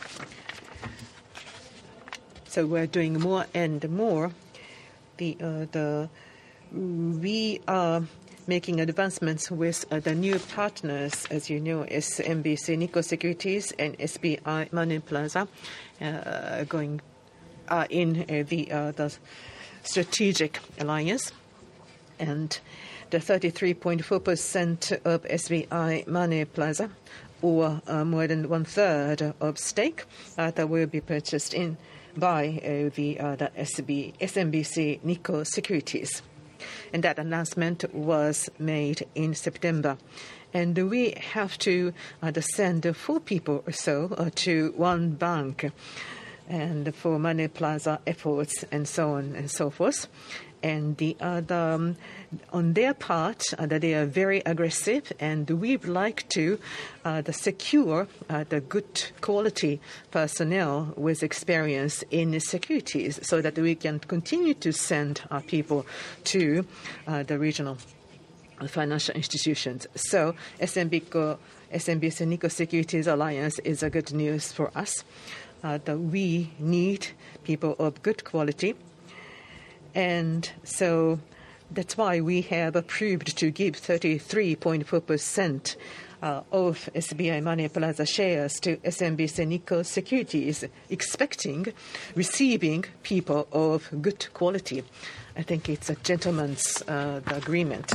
So we're doing more and more. The uh, the we are making advancements with uh, the new partners, as you know, S M B C Nikko Securities and S B I Money Plaza, uh, going uh, in uh, the uh, the strategic alliance, and the thirty-three point four percent of S B I Money Plaza, or uh, more than one third of stake, uh, that will be purchased in by uh, the, uh, the S B, S M B C Nikko Securities. And that announcement was made in September. And we have to uh, send four people or so uh, to one bank, and for Money Plaza efforts and so on and so forth. And the, uh, the, um, on their part, uh, that they are very aggressive, and we would like to uh, the secure uh, the good quality personnel with experience in securities, so that we can continue to send our people to uh, the regional financial institutions. So S M B C Nikko Securities Alliance is a good news for us, uh, that we need people of good quality. And so that's why we have approved to give thirty-three point four percent uh, of S B I Money Plaza shares to S M B C Nikko Securities, expecting receiving people of good quality. I think it's a gentleman's uh, agreement.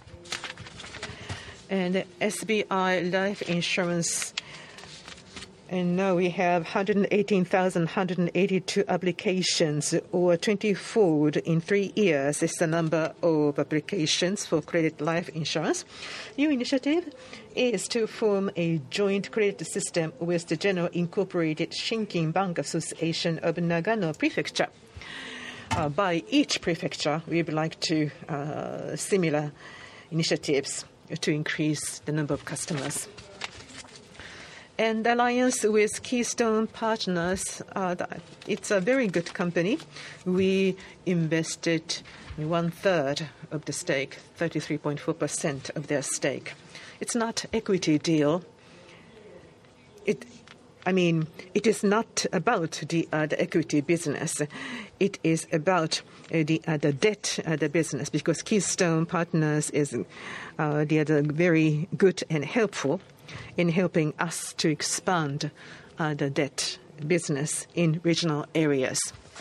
And S B I Life Insurance, and now we have one hundred eighteen thousand one hundred eighty-two applications, or twenty-fold in three years is the number of applications for credit life insurance. New initiative is to form a joint credit system with the General Incorporated Shinkin Bank Association of Nagano Prefecture. Uh, by each prefecture, we would like to uh, similar initiatives to increase the number of customers. And alliance with Keystone Partners, uh, it's a very good company. We invested one third of the stake, thirty-three point four percent of their stake. It's not equity deal. It, I mean, it is not about the, uh, the equity business. It is about uh, the uh, the debt uh, the business, because Keystone Partners is uh, they are very good and helpful in helping us to expand uh, the debt business in regional areas.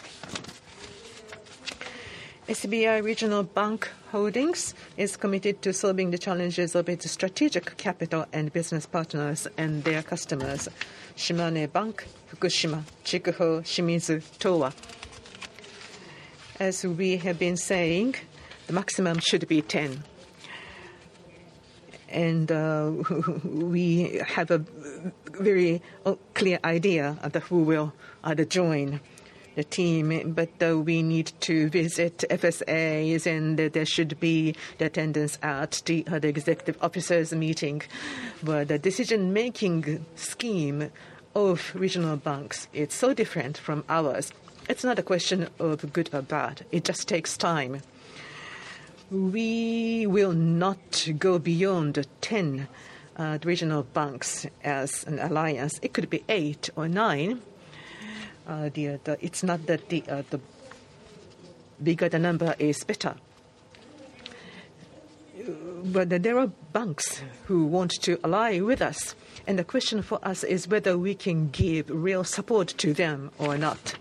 S B I Regional Bank Holdings is committed to solving the challenges of its strategic capital and business partners and their customers. Shimane Bank, Fukushima, Chikuho, Shimizu, Towa. As we have been saying, the maximum should be ten. And uh, we have a very clear idea of who will uh, join the team, but uh, we need to visit F S As, and uh, there should be the attendance at the, uh, the executive officers meeting. But the decision-making scheme of regional banks, it's so different from ours. It's not a question of good or bad. It just takes time. We will not go beyond ten uh, regional banks as an alliance. It could be eight or nine. Uh, the, the, it's not that the, uh, the bigger the number is better. But there are banks who want to ally with us. And the question for us is whether we can give real support to them or not.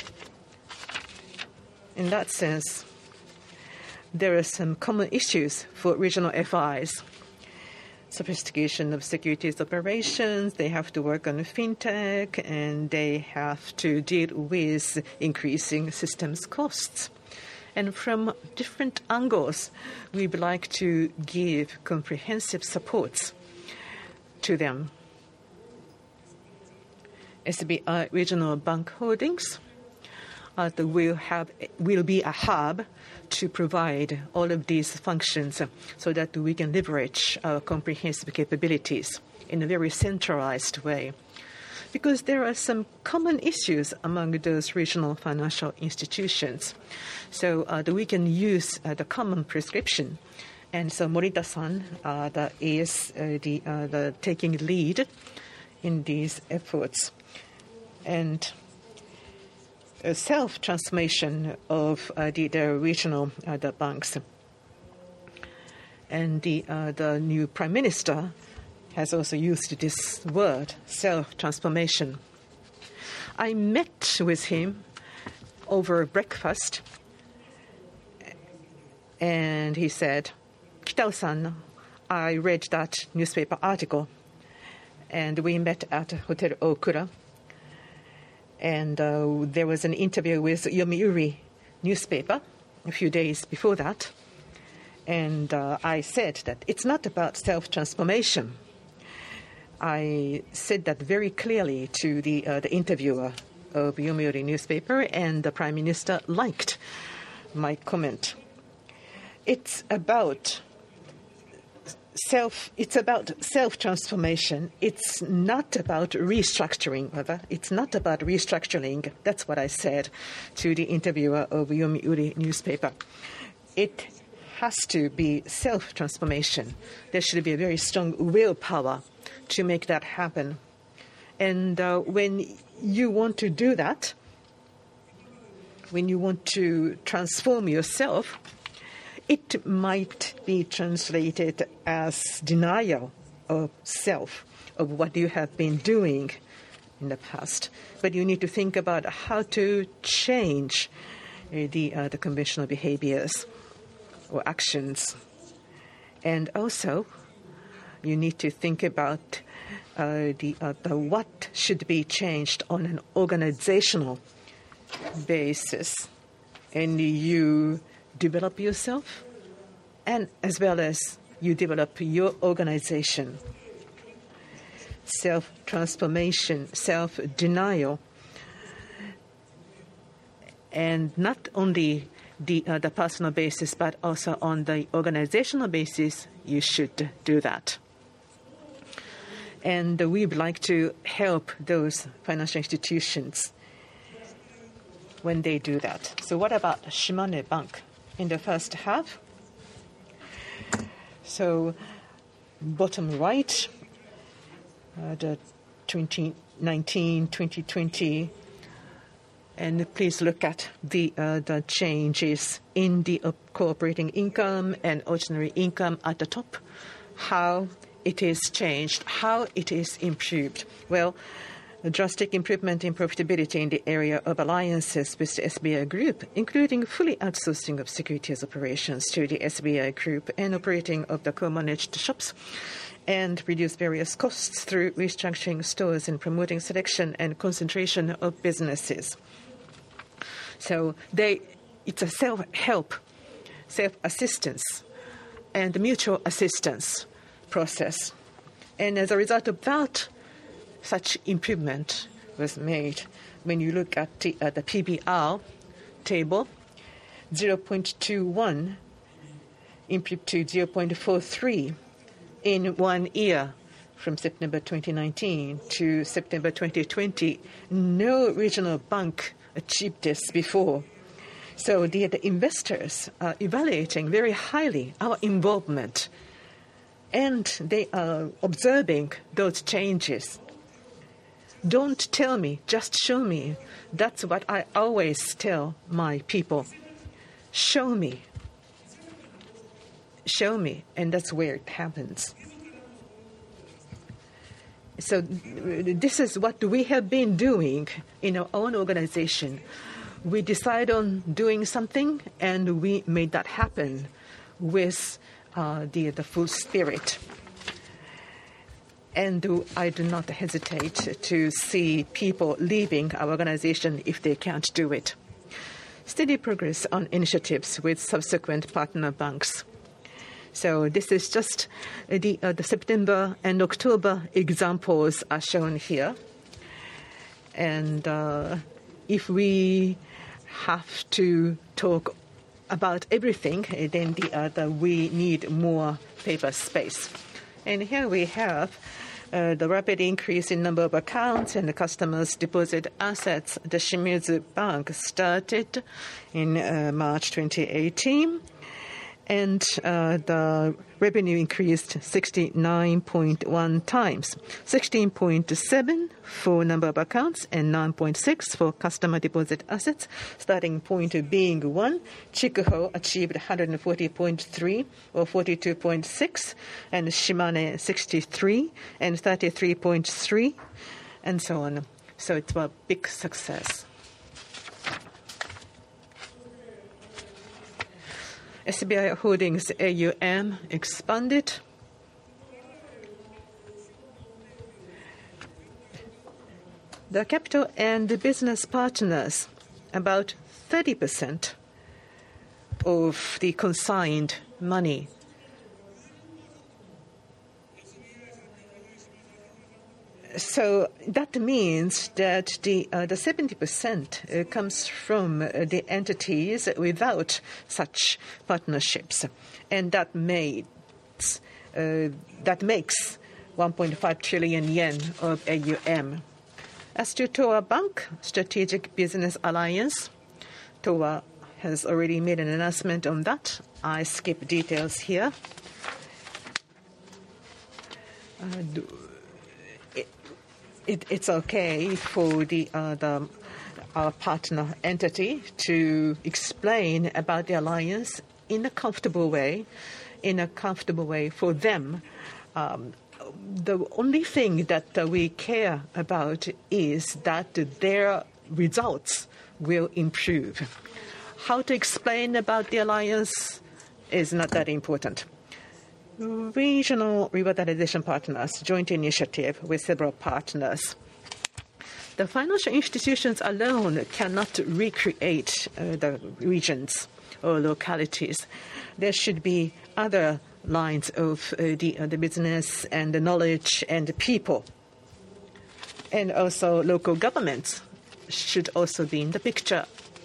In that sense, there are some common issues for regional F Is. Sophistication of securities operations, they have to work on fintech, and they have to deal with increasing systems costs. And from different angles, we would like to give comprehensive supports to them. S B I Regional Bank Holdings uh, will have will be a hub to provide all of these functions so that we can leverage our comprehensive capabilities in a very centralized way. Because there are some common issues among those regional financial institutions. So uh, that we can use uh, the common prescription. And so Morita-san uh, that is uh, the, uh, the taking lead in these efforts. And a self-transformation of uh, the, the regional uh, the banks. And the, uh, the new Prime Minister has also used this word, self-transformation. I met with him over breakfast, and he said, Kitao-san, I read that newspaper article, and we met at Hotel Okura, and uh, there was an interview with Yomiuri newspaper a few days before that, and uh, I said that it's not about self-transformation. I said that very clearly to the, uh, the interviewer of Yomiuri newspaper, and the Prime Minister liked my comment. It's about self. It's about self-transformation. It's not about restructuring. Rather, it's not about restructuring. That's what I said to the interviewer of Yomiuri newspaper. It has to be self-transformation. There should be a very strong willpower to make that happen. And uh, when you want to do that, when you want to transform yourself, it might be translated as denial of self, of what you have been doing in the past. But you need to think about how to change uh, the, uh, the conventional behaviors or actions. And also, you need to think about uh, the, uh, the what should be changed on an organizational basis. And you develop yourself, and as well as you develop your organization. Self-transformation, self-denial, and not only the, uh, the personal basis, but also on the organizational basis, you should do that. And uh, we would like to help those financial institutions when they do that. So what about Shimane Bank in the first half? So bottom right, uh, the twenty nineteen twenty twenty, and please look at the uh, the changes in the uh, cooperating income and ordinary income at the top, how it is changed, how it is improved. Well, a drastic improvement in profitability in the area of alliances with the S B I Group, including fully outsourcing of securities operations to the S B I Group and operating of the co-managed shops, and reduce various costs through restructuring stores and promoting selection and concentration of businesses. So they, it's a self-help, self-assistance, and mutual assistance process. And as a result of that, such improvement was made. When you look at the, uh, the P B R table, zero point two one improved to zero point four three in one year, from September twenty nineteen to September twenty twenty. No regional bank achieved this before. So the, the investors are evaluating very highly our involvement, and they are observing those changes. Don't tell me, just show me. That's what I always tell my people. Show me. Show me, and that's where it happens. So this is what we have been doing in our own organization. We decide on doing something, and we made that happen with uh, the, the full spirit. And I do not hesitate to see people leaving our organization if they can't do it. steady progress on initiatives with subsequent partner banks. So this is just uh, the, uh, the September and October examples are shown here. And uh, if we have to talk about everything, then the, uh, the, we need more paper space. And here we have uh, the rapid increase in number of accounts and the customers' deposit assets. The Shimizu Bank started in uh, March twenty eighteen. And uh, the revenue increased sixty-nine point one times, sixteen point seven for number of accounts and nine point six for customer deposit assets. Starting point being one, Chikuho achieved one hundred forty point three or forty-two point six, and Shimane sixty-three and thirty-three point three, and so on. So it was a big success. S B I Holdings A U M expanded. The capital and the business partners, about thirty percent of the consigned money. So that means that the uh, the seventy percent uh, comes from uh, the entities without such partnerships, and that makes uh, that makes one point five trillion yen of A U M. As to Towa Bank Strategic Business Alliance, Towa has already made an announcement on that. I skip details here. Uh, do, It, it's okay for the, uh, the our partner entity to explain about the alliance in a comfortable way, in a comfortable way for them. Um, the only thing that uh, we care about is that their results will improve. How to explain about the alliance is not that important. Regional revitalization partners, joint initiative with several partners. The financial institutions alone cannot recreate uh, the regions or localities. There should be other lines of uh, the, uh, the business and the knowledge and the people. And also local governments should also be in the picture.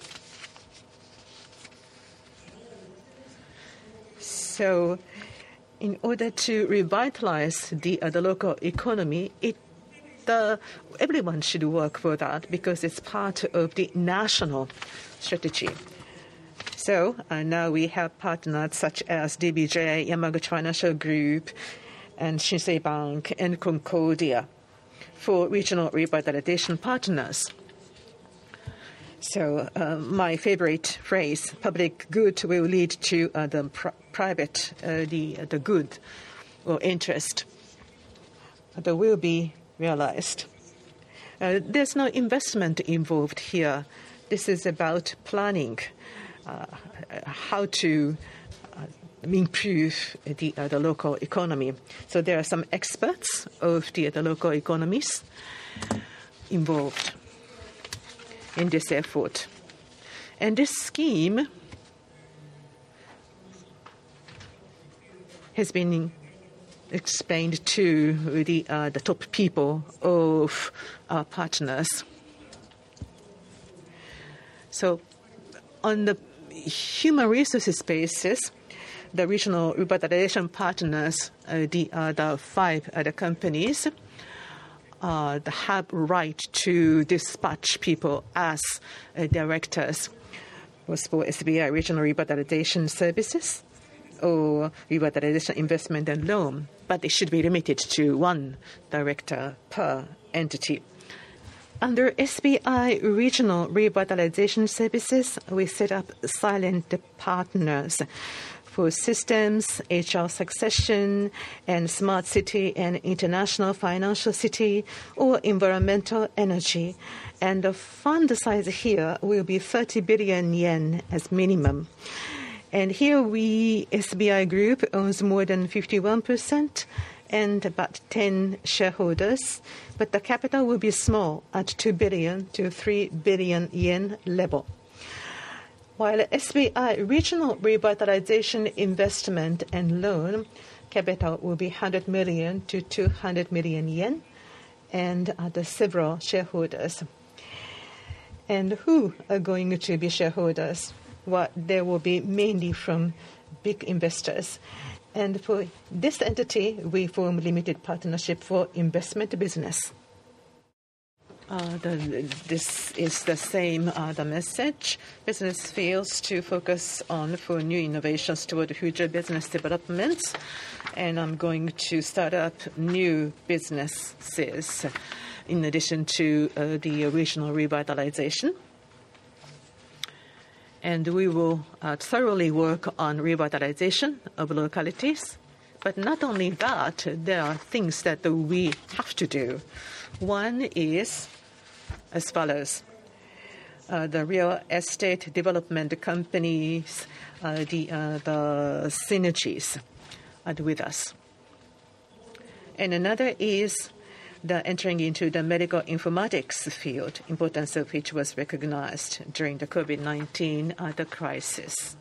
So in order to revitalize the, uh, the local economy, it, uh, everyone should work for that because it's part of the national strategy. So uh, now we have partners such as D B J, Yamaguchi Financial Group, and Shinsei Bank, and Concordia for regional revitalization partners. So uh, my favorite phrase, public good will lead to uh, the pr private, uh, the, uh, the good or interest that will be realized. Uh, there's no investment involved here. This is about planning, uh, how to uh, improve the, uh, the local economy. So there are some experts of the, the local economies involved in this effort. And this scheme has been explained to the, uh, the top people of our partners. So on the human resources basis, the regional revitalization partners, uh, the, uh, the five other companies, Uh, have right to dispatch people as uh, directors was for S B I Regional Revitalization Services or Revitalization Investment and Loan, but it should be limited to one director per entity. Under S B I Regional Revitalization Services, we set up silent partners for systems, H R succession, and smart city and international financial city, or environmental energy. And the fund size here will be thirty billion yen as minimum. And here we, S B I Group, owns more than fifty-one percent and about ten shareholders, but the capital will be small at two billion to three billion yen level. While S B I Regional Revitalization Investment and Loan capital will be one hundred million to two hundred million yen, and uh, the several shareholders. And who are going to be shareholders? Well, there will be mainly from big investors. And for this entity, we form limited partnership for investment business. Uh, the, this is the same uh, the message. Business fields to focus on for new innovations toward future business developments. And I'm going to start up new businesses in addition to uh, the regional revitalization. And we will uh, thoroughly work on revitalization of localities. But not only that, there are things that we have to do. One is as follows. Uh, the real estate development companies, uh, the, uh, the synergies are with us. And another is the entering into the medical informatics field, importance of which was recognized during the COVID nineteen uh, the crisis.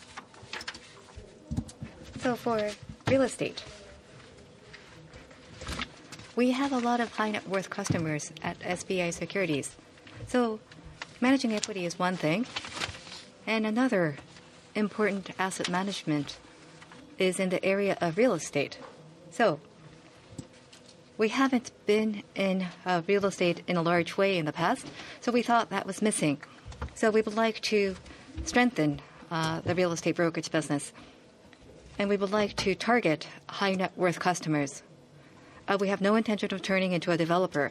So for real estate, we have a lot of high net worth customers at S B I Securities. So managing equity is one thing, and another important asset management is in the area of real estate. So we haven't been in uh, real estate in a large way in the past, so we thought that was missing. So we would like to strengthen uh, the real estate brokerage business, and we would like to target high net worth customers. Uh, we have no intention of turning into a developer.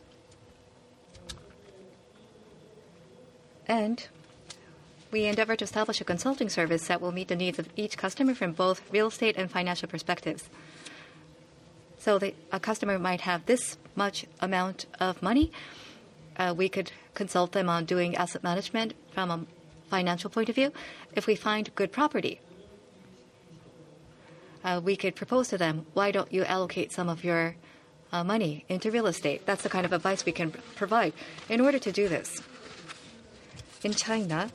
And we endeavor to establish a consulting service that will meet the needs of each customer from both real estate and financial perspectives. So the, a customer might have this much amount of money. Uh, we could consult them on doing asset management from a financial point of view. If we find good property, uh, we could propose to them, why don't you allocate some of your uh, money into real estate? That's the kind of advice we can provide. In order to do this, in China,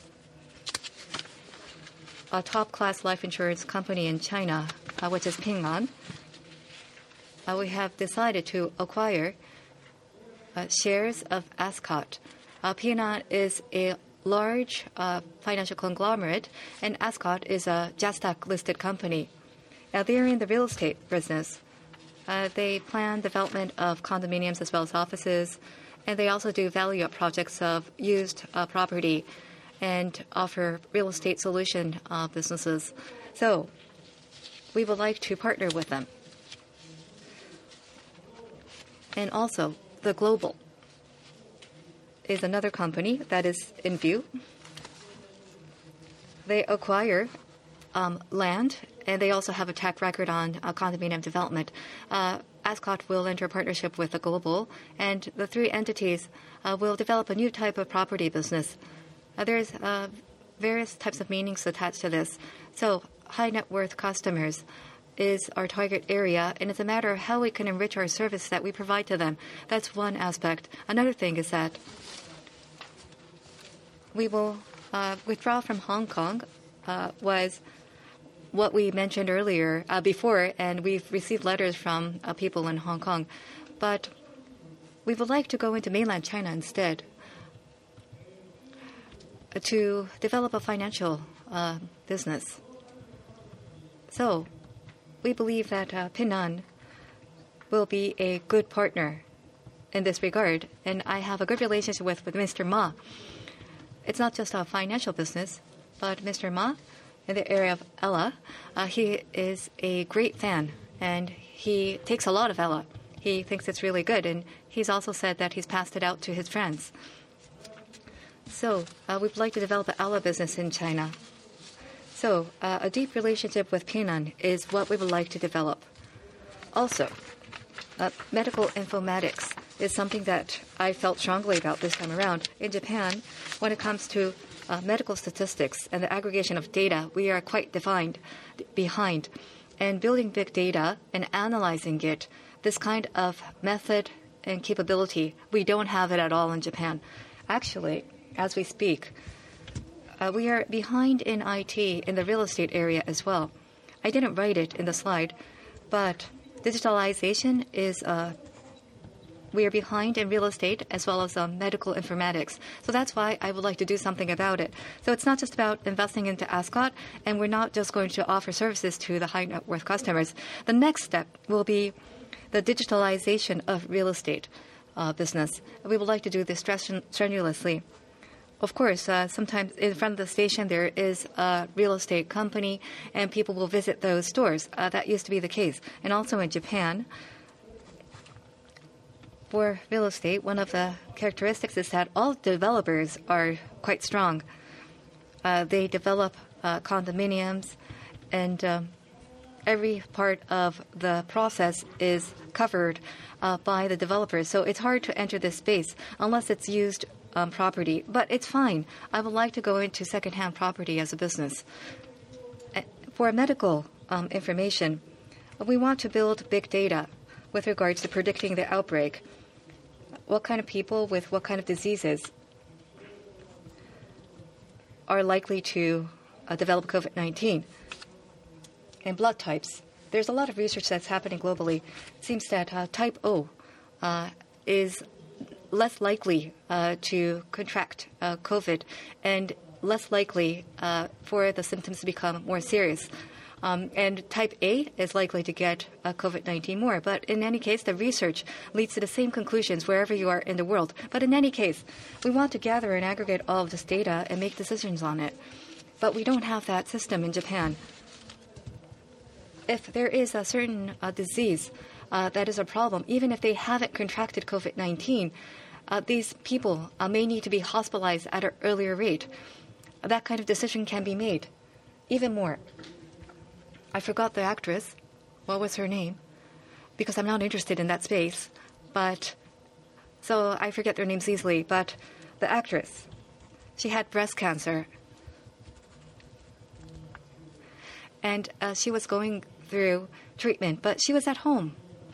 a top-class life insurance company in China, uh, which is Ping An, Uh, we have decided to acquire uh, shares of Ascot. Uh, Ping An is a large uh, financial conglomerate, and Ascot is a JASDAQ-listed company. Now, they're in the real estate business. Uh, they plan development of condominiums as well as offices, and they also do value-up projects of used uh, property and offer real estate solution uh, businesses. So we would like to partner with them. And also, The Global is another company that is in view. They acquire um, land, and they also have a track record on uh, condominium development. Uh, Ascot will enter a partnership with The Global, and the three entities uh, will develop a new type of property business. Uh, there's uh, various types of meanings attached to this. So, high net worth customers is our target area, and it's a matter of how we can enrich our service that we provide to them. That's one aspect. Another thing is that we will uh, withdraw from Hong Kong uh, was what we mentioned earlier uh, before, and we've received letters from uh, people in Hong Kong. But we would like to go into mainland China instead uh, to develop a financial uh, business. So we believe that uh, Ping An will be a good partner in this regard, and I have a good relationship with, with Mister Ma. It's not just a financial business, but Mister Ma, in the area of Ella, uh, he is a great fan, and he takes a lot of Ella. He thinks it's really good, and he's also said that he's passed it out to his friends. So uh, we'd like to develop an Ella business in China. So uh, a deep relationship with Ping An is what we would like to develop. Also, uh, medical informatics is something that I felt strongly about this time around. In Japan, when it comes to uh, medical statistics and the aggregation of data, we are quite defined behind. And building big data and analyzing it, this kind of method and capability, we don't have it at all in Japan. Actually, as we speak, uh, we are behind in I T in the real estate area as well. I didn't write it in the slide, but digitalization is uh, we are behind in real estate as well as um, medical informatics. So that's why I would like to do something about it. So it's not just about investing into Ascot, and we're not just going to offer services to the high net worth customers. The next step will be the digitalization of real estate uh, business. We would like to do this strenuously. Of course, uh, sometimes in front of the station there is a real estate company, and people will visit those stores. Uh, that used to be the case. And also in Japan, for real estate, one of the characteristics is that all developers are quite strong. Uh, they develop uh, condominiums, and um, every part of the process is covered uh, by the developers. So it's hard to enter this space unless it's used um, property. But it's fine. I would like to go into secondhand property as a business. For medical um, information, we want to build big data with regards to predicting the outbreak. What kind of people with what kind of diseases are likely to uh, develop COVID nineteen, and blood types. There's a lot of research that's happening globally. It seems that uh, type O uh, is less likely uh, to contract uh, COVID and less likely uh, for the symptoms to become more serious. Um, and type A is likely to get uh, COVID nineteen more. But in any case, the research leads to the same conclusions wherever you are in the world. But in any case, we want to gather and aggregate all of this data and make decisions on it. But we don't have that system in Japan. If there is a certain uh, disease uh, that is a problem, even if they haven't contracted COVID nineteen, uh, these people uh, may need to be hospitalized at an earlier rate. That kind of decision can be made. Even more, I forgot the actress. What was her name? Because I'm not interested in that space. But, so I forget their names easily. But the actress, she had breast cancer. And uh, she was going through treatment, but she was at home.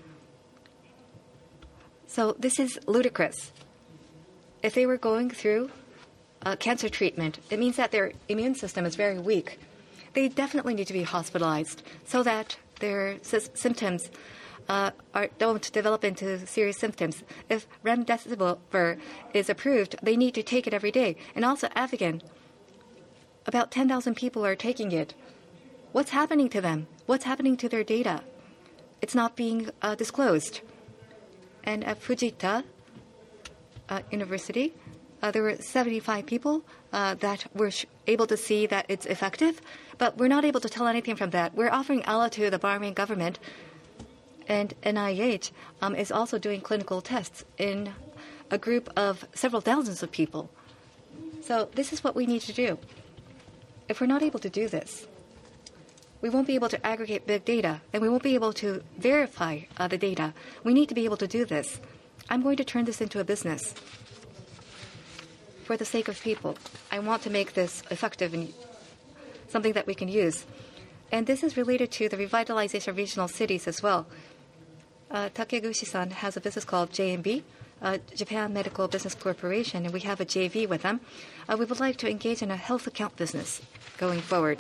So this is ludicrous. If they were going through uh, cancer treatment, it means that their immune system is very weak. They definitely need to be hospitalized so that their sy- symptoms uh, are, don't develop into serious symptoms. If remdesivir is approved, they need to take it every day. And also Avigan, about ten thousand people are taking it. What's happening to them? What's happening to their data? It's not being uh, disclosed. And at Fujita uh, University, uh, there were seventy-five people uh, that were sh- able to see that it's effective, but we're not able to tell anything from that. We're offering A L A to the Bahrain government, and N I H um, is also doing clinical tests in a group of several thousands of people. So this is what we need to do. If we're not able to do this, we won't be able to aggregate big data, and we won't be able to verify uh, the data. We need to be able to do this. I'm going to turn this into a business for the sake of people. I want to make this effective and something that we can use. And this is related to the revitalization of regional cities as well. Uh, Takeguchi-san has a business called J M B, uh, Japan Medical Business Corporation, and we have a J V with them. Uh, we would like to engage in a health account business going forward.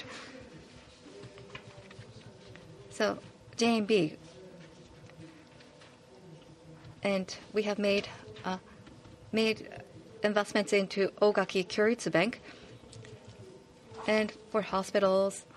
So, J M B, and we have made uh, made investments into Ogaki Kyoritsu Bank, and for hospitals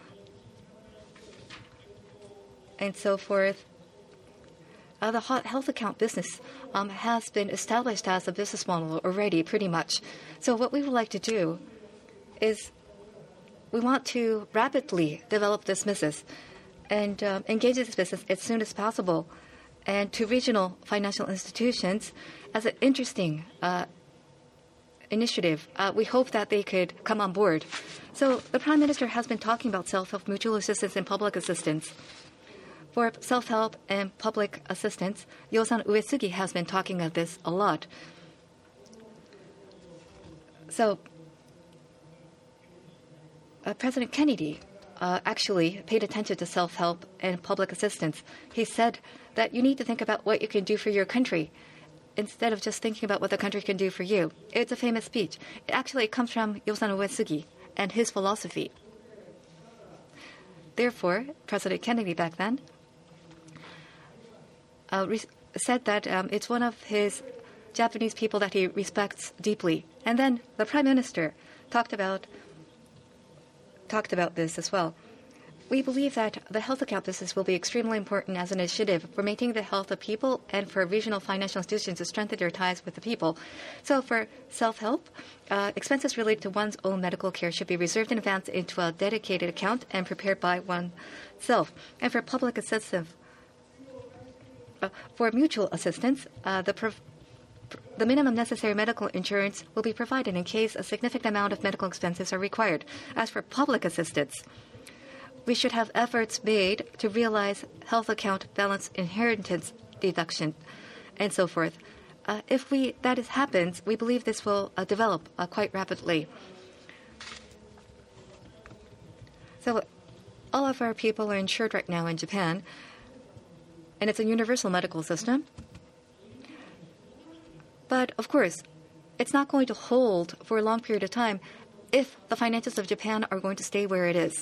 and so forth. Uh, the health account business um, has been established as a business model already, pretty much. So what we would like to do is we want to rapidly develop this business and um, engage this business as soon as possible, and to regional financial institutions as an interesting uh, initiative. Uh, we hope that they could come on board. So the Prime Minister has been talking about self-help, mutual assistance, and public assistance. For self-help and public assistance, Yosan Uesugi has been talking of this a lot. So uh, President Kennedy Uh, actually paid attention to self-help and public assistance. He said that you need to think about what you can do for your country instead of just thinking about what the country can do for you. It's a famous speech. It actually comes from Yosan Uesugi, and his philosophy. Therefore, President Kennedy back then uh, re- said that um, it's one of his Japanese people that he respects deeply. And then the Prime Minister talked about talked about this as well. We believe that the health account business will be extremely important as an initiative for maintaining the health of people and for regional financial institutions to strengthen their ties with the people. So for self-help, uh, expenses related to one's own medical care should be reserved in advance into a dedicated account and prepared by oneself. And for public assistance, uh, for mutual assistance, uh, the prov- The minimum necessary medical insurance will be provided in case a significant amount of medical expenses are required. As for public assistance, we should have efforts made to realize health account balance inheritance deduction and so forth. Uh, if we that is happens, we believe this will uh, develop uh, quite rapidly. So all of our people are insured right now in Japan, and it's a universal medical system. But, of course, it's not going to hold for a long period of time if the finances of Japan are going to stay where it is.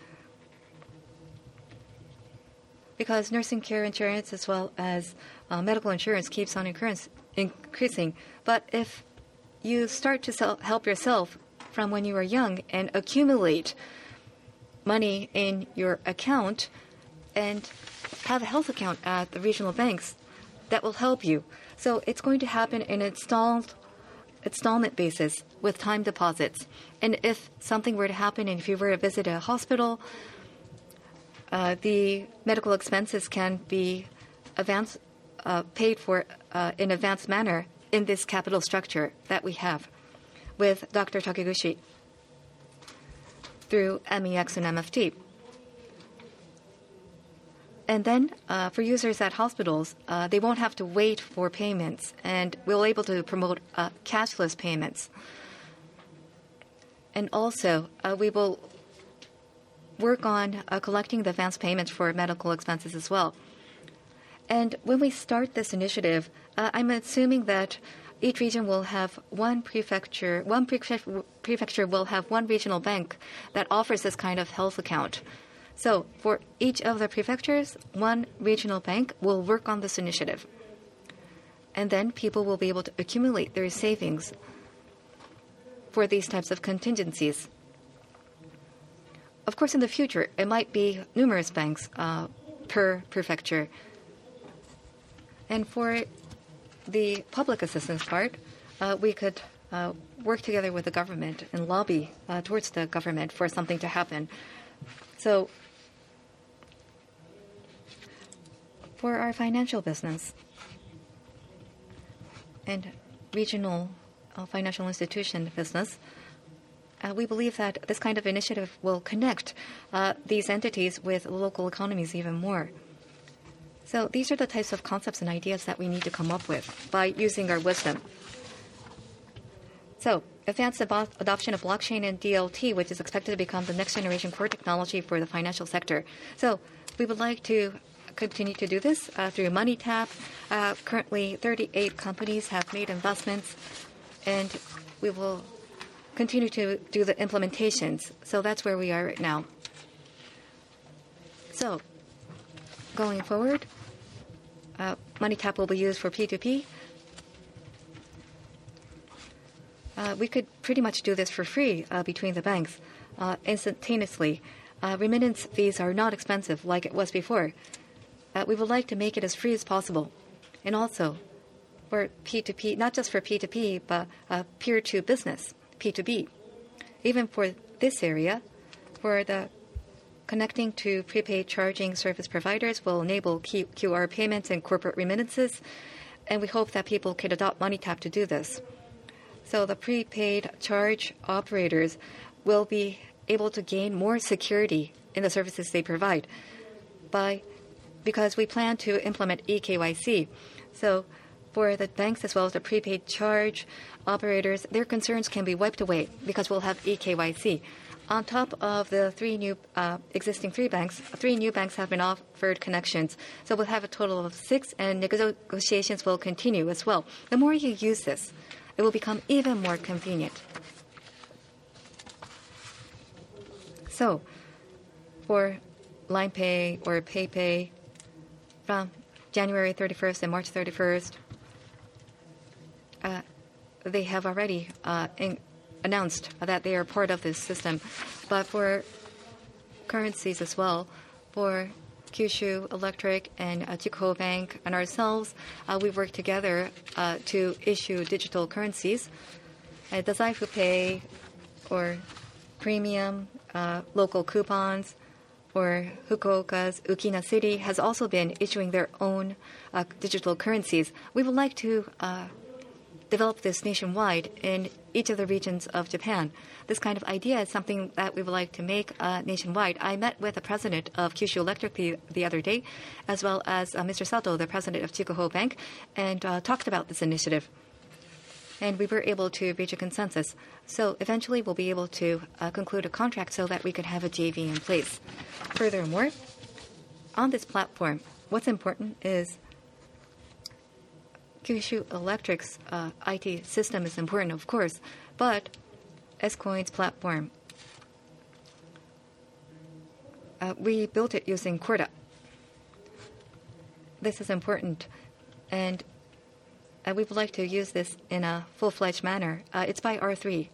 Because nursing care insurance as well as uh, medical insurance keeps on increasing. But if you start to self- help yourself from when you are young and accumulate money in your account and have a health account at the regional banks, that will help you. So it's going to happen in an installed, installment basis with time deposits. And if something were to happen and if you were to visit a hospital, uh, the medical expenses can be advance, uh, paid for uh, in advanced manner in this capital structure that we have with Doctor Takeguchi through M E X and M F T. And then uh, for users at hospitals, uh, they won't have to wait for payments, and we'll be able to promote uh, cashless payments. And also, uh, we will work on uh, collecting the advance payments for medical expenses as well. And when we start this initiative, uh, I'm assuming that each region will have one prefecture, one pre- prefecture will have one regional bank that offers this kind of health account. So for each of the prefectures, one regional bank will work on this initiative. And then people will be able to accumulate their savings for these types of contingencies. Of course, in the future, it might be numerous banks uh, per prefecture. And for the public assistance part, uh, we could uh, work together with the government and lobby uh, towards the government for something to happen. So for our financial business and regional uh, financial institution business, uh, we believe that this kind of initiative will connect uh, these entities with local economies even more. So these are the types of concepts and ideas that we need to come up with by using our wisdom. So advanced abo- adoption of blockchain and D L T, which is expected to become the next generation core technology for the financial sector. So we would like to continue to do this uh, through MoneyTap. Uh, currently, thirty-eight companies have made investments, and we will continue to do the implementations. So that's where we are right now. So going forward, uh, MoneyTap will be used for P two P. Uh, we could pretty much do this for free uh, between the banks uh, instantaneously. Uh, remittance fees are not expensive like it was before. Uh, we would like to make it as free as possible. And also for P two P, not just for P two P, but uh, peer-to-business, P two B. Even for this area, for the connecting to prepaid charging service providers will enable Q R payments and corporate remittances, and we hope that people can adopt MoneyTap to do this. So the prepaid charge operators will be able to gain more security in the services they provide by because we plan to implement e K Y C. So for the banks as well as the prepaid charge operators, their concerns can be wiped away because we'll have e K Y C. On top of the three new uh, existing three banks, three new banks have been offered connections. So we'll have a total of six, and negotiations will continue as well. The more you use this, it will become even more convenient. So, for Line Pay or PayPay, from January thirty-first and March thirty-first, uh, they have already uh, in, announced that they are part of this system. But for currencies as well, for Kyushu Electric and uh, Chikuho Bank and ourselves, uh, we work together uh, to issue digital currencies. Uh, the Zaifu Pay or premium uh, local coupons, or Fukuoka's Ukina City has also been issuing their own uh, digital currencies. We would like to uh, develop this nationwide in each of the regions of Japan. This kind of idea is something that we would like to make uh, nationwide. I met with the president of Kyushu Electric the, the other day, as well as uh, Mister Sato, the president of Chikuho Bank, and uh, talked about this initiative. And we were able to reach a consensus. So eventually we'll be able to uh, conclude a contract so that we could have a J V in place. Furthermore, on this platform, what's important is Kyushu Electric's uh, I T system is important, of course, but S-Coin's platform, uh, we built it using Corda. This is important, and uh, we would like to use this in a full-fledged manner. Uh, it's by R three.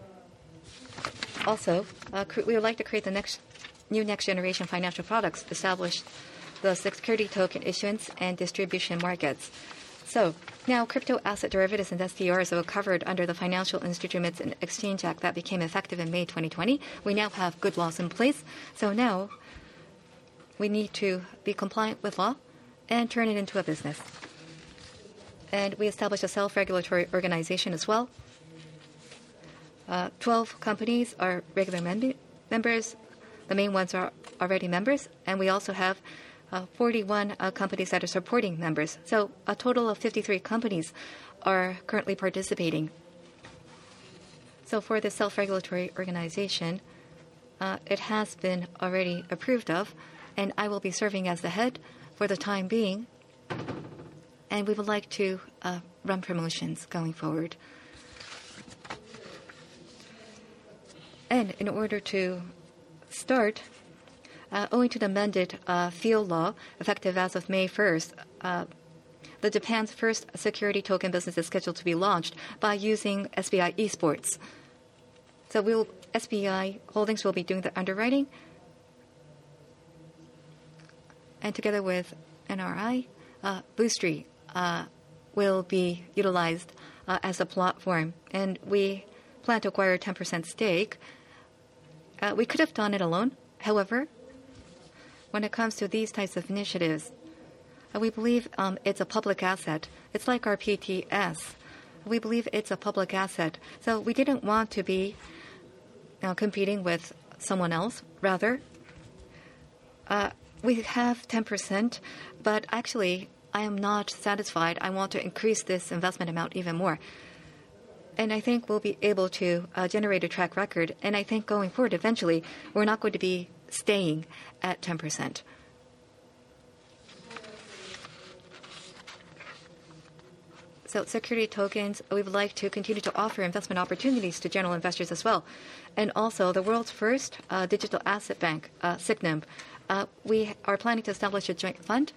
Also, uh, we would like to create the next new next-generation financial products, establish the security token issuance and distribution markets. So now crypto asset derivatives and S D Rs are covered under the Financial Instruments and Exchange Act that became effective in May twenty twenty. We now have good laws in place. So now we need to be compliant with law and turn it into a business. And we established a self-regulatory organization as well. Uh, twelve companies are regular mem- members. The main ones are already members. And we also have uh, forty-one uh, companies that are supporting members. So a total of fifty-three companies are currently participating. So for the self-regulatory organization, uh, it has been already approved of, and I will be serving as the head for the time being. And we would like to uh, run promotions going forward. And in order to start, uh, owing to the amended uh, field law, effective as of May first, uh, the Japan's first security token business is scheduled to be launched by using S B I Esports. So we'll, S B I Holdings will be doing the underwriting, and together with N R I, uh, Boostry uh, will be utilized uh, as a platform, and we plan to acquire a ten percent stake. Uh, we could have done it alone. However, when it comes to these types of initiatives, uh, we believe um, it's a public asset. It's like our P T S. We believe it's a public asset. So we didn't want to be uh, competing with someone else. Rather, uh, we have ten percent, but actually I am not satisfied. I want to increase this investment amount even more. And I think we'll be able to uh, generate a track record. And I think going forward, eventually, we're not going to be staying at ten percent. So security tokens, we would like to continue to offer investment opportunities to general investors as well. And also, the world's first uh, digital asset bank, uh, Sygnum, uh, we are planning to establish a joint fund,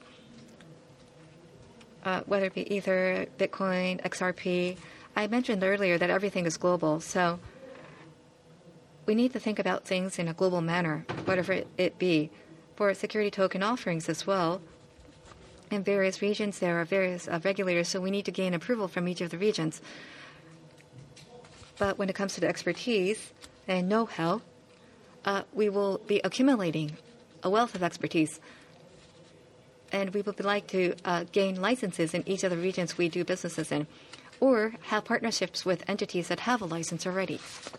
uh, whether it be either Bitcoin, X R P. I mentioned earlier that everything is global, so we need to think about things in a global manner, whatever it be. For security token offerings as well, in various regions there are various uh, regulators, so we need to gain approval from each of the regions. But when it comes to the expertise and know-how, uh, we will be accumulating a wealth of expertise. And we would like to uh, gain licenses in each of the regions we do businesses in, or have partnerships with entities that have a license already.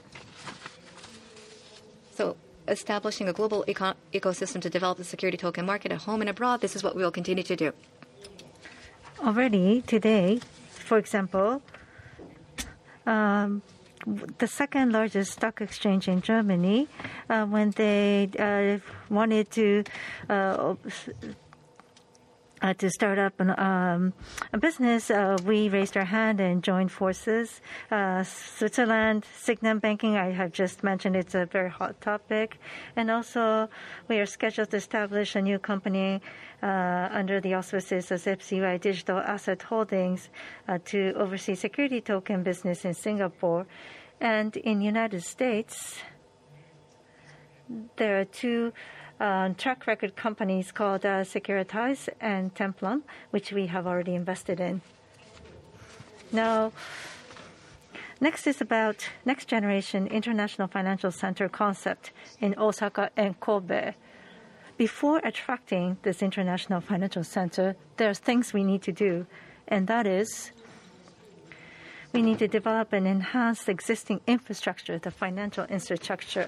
So establishing a global eco- ecosystem to develop the security token market at home and abroad, this is what we will continue to do. Already today, for example, um, the second largest stock exchange in Germany, uh, when they uh, wanted to uh, Uh, to start up an, um, a business, uh, we raised our hand and joined forces. Uh, Switzerland, Sygnum Banking, I have just mentioned, it's a very hot topic. And also, we are scheduled to establish a new company uh, under the auspices of S B I Digital Asset Holdings uh, to oversee security token business in Singapore. And in the United States, there are two Uh, track record companies called uh, Securitize and Templum, which we have already invested in. Now, next is about next generation international financial center concept in Osaka and Kobe. Before attracting this international financial center, there's things we need to do, and that is we need to develop and enhance the existing infrastructure, the financial infrastructure.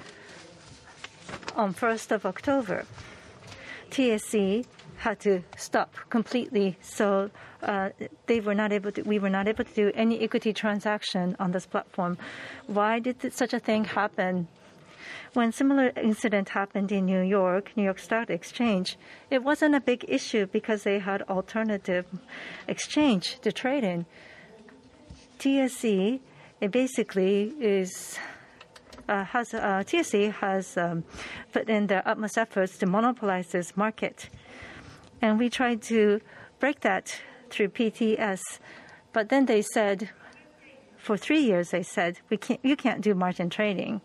On first of October, T S C had to stop completely, so uh, they were not able to. We were not able to do any equity transaction on this platform. Why did such a thing happen? When similar incident happened in New York, New York Stock Exchange, it wasn't a big issue because they had alternative exchange to trade in. T S C, it basically is. Uh, has uh, T S C has um, put in their utmost efforts to monopolize this market, and we tried to break that through P T S, but then they said, for three years they said we can't, you can't do margin trading,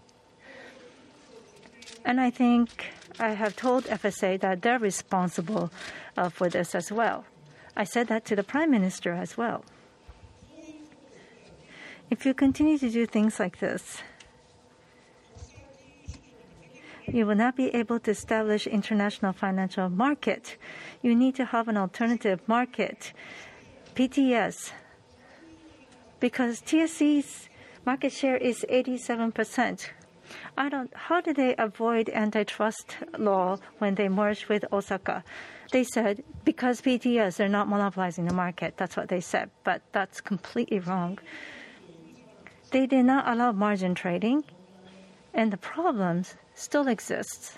and I think I have told F S A that they're responsible uh, for this as well. I said that to the Prime Minister as well. If you continue to do things like this, you will not be able to establish international financial market. You need to have an alternative market, P T S, because T S C's market share is eighty-seven percent. I don't. How did they avoid antitrust law when they merged with Osaka? They said because P T S, they're not monopolizing the market. That's what they said, but that's completely wrong. They did not allow margin trading, and the problems still exists.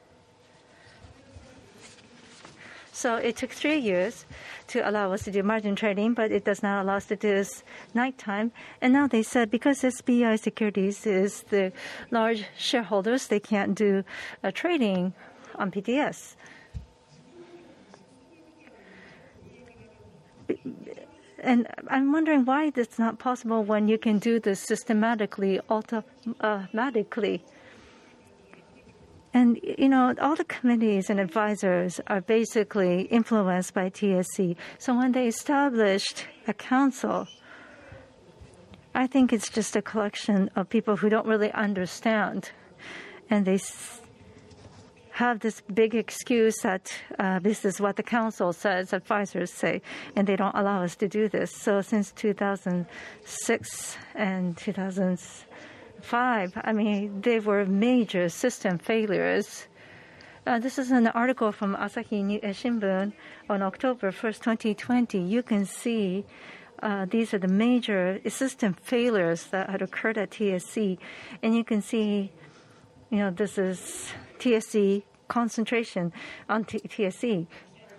So it took three years to allow us to do margin trading, but it does not allow us to do this nighttime. And now they said because S B I Securities is the large shareholders, they can't do uh, trading on P T S. And I'm wondering why it's not possible when you can do this systematically, automatically. And, you know, all the committees and advisors are basically influenced by T S C. So when they established a council, I think it's just a collection of people who don't really understand. And they have this big excuse that uh, this is what the council says, advisors say, and they don't allow us to do this. So since two thousand six and two thousand five, I mean, they were major system failures. Uh, this is an article from Asahi Shimbun on October first, twenty twenty. You can see uh, these are the major system failures that had occurred at T S C. And you can see, you know, this is T S C concentration on T- TSC.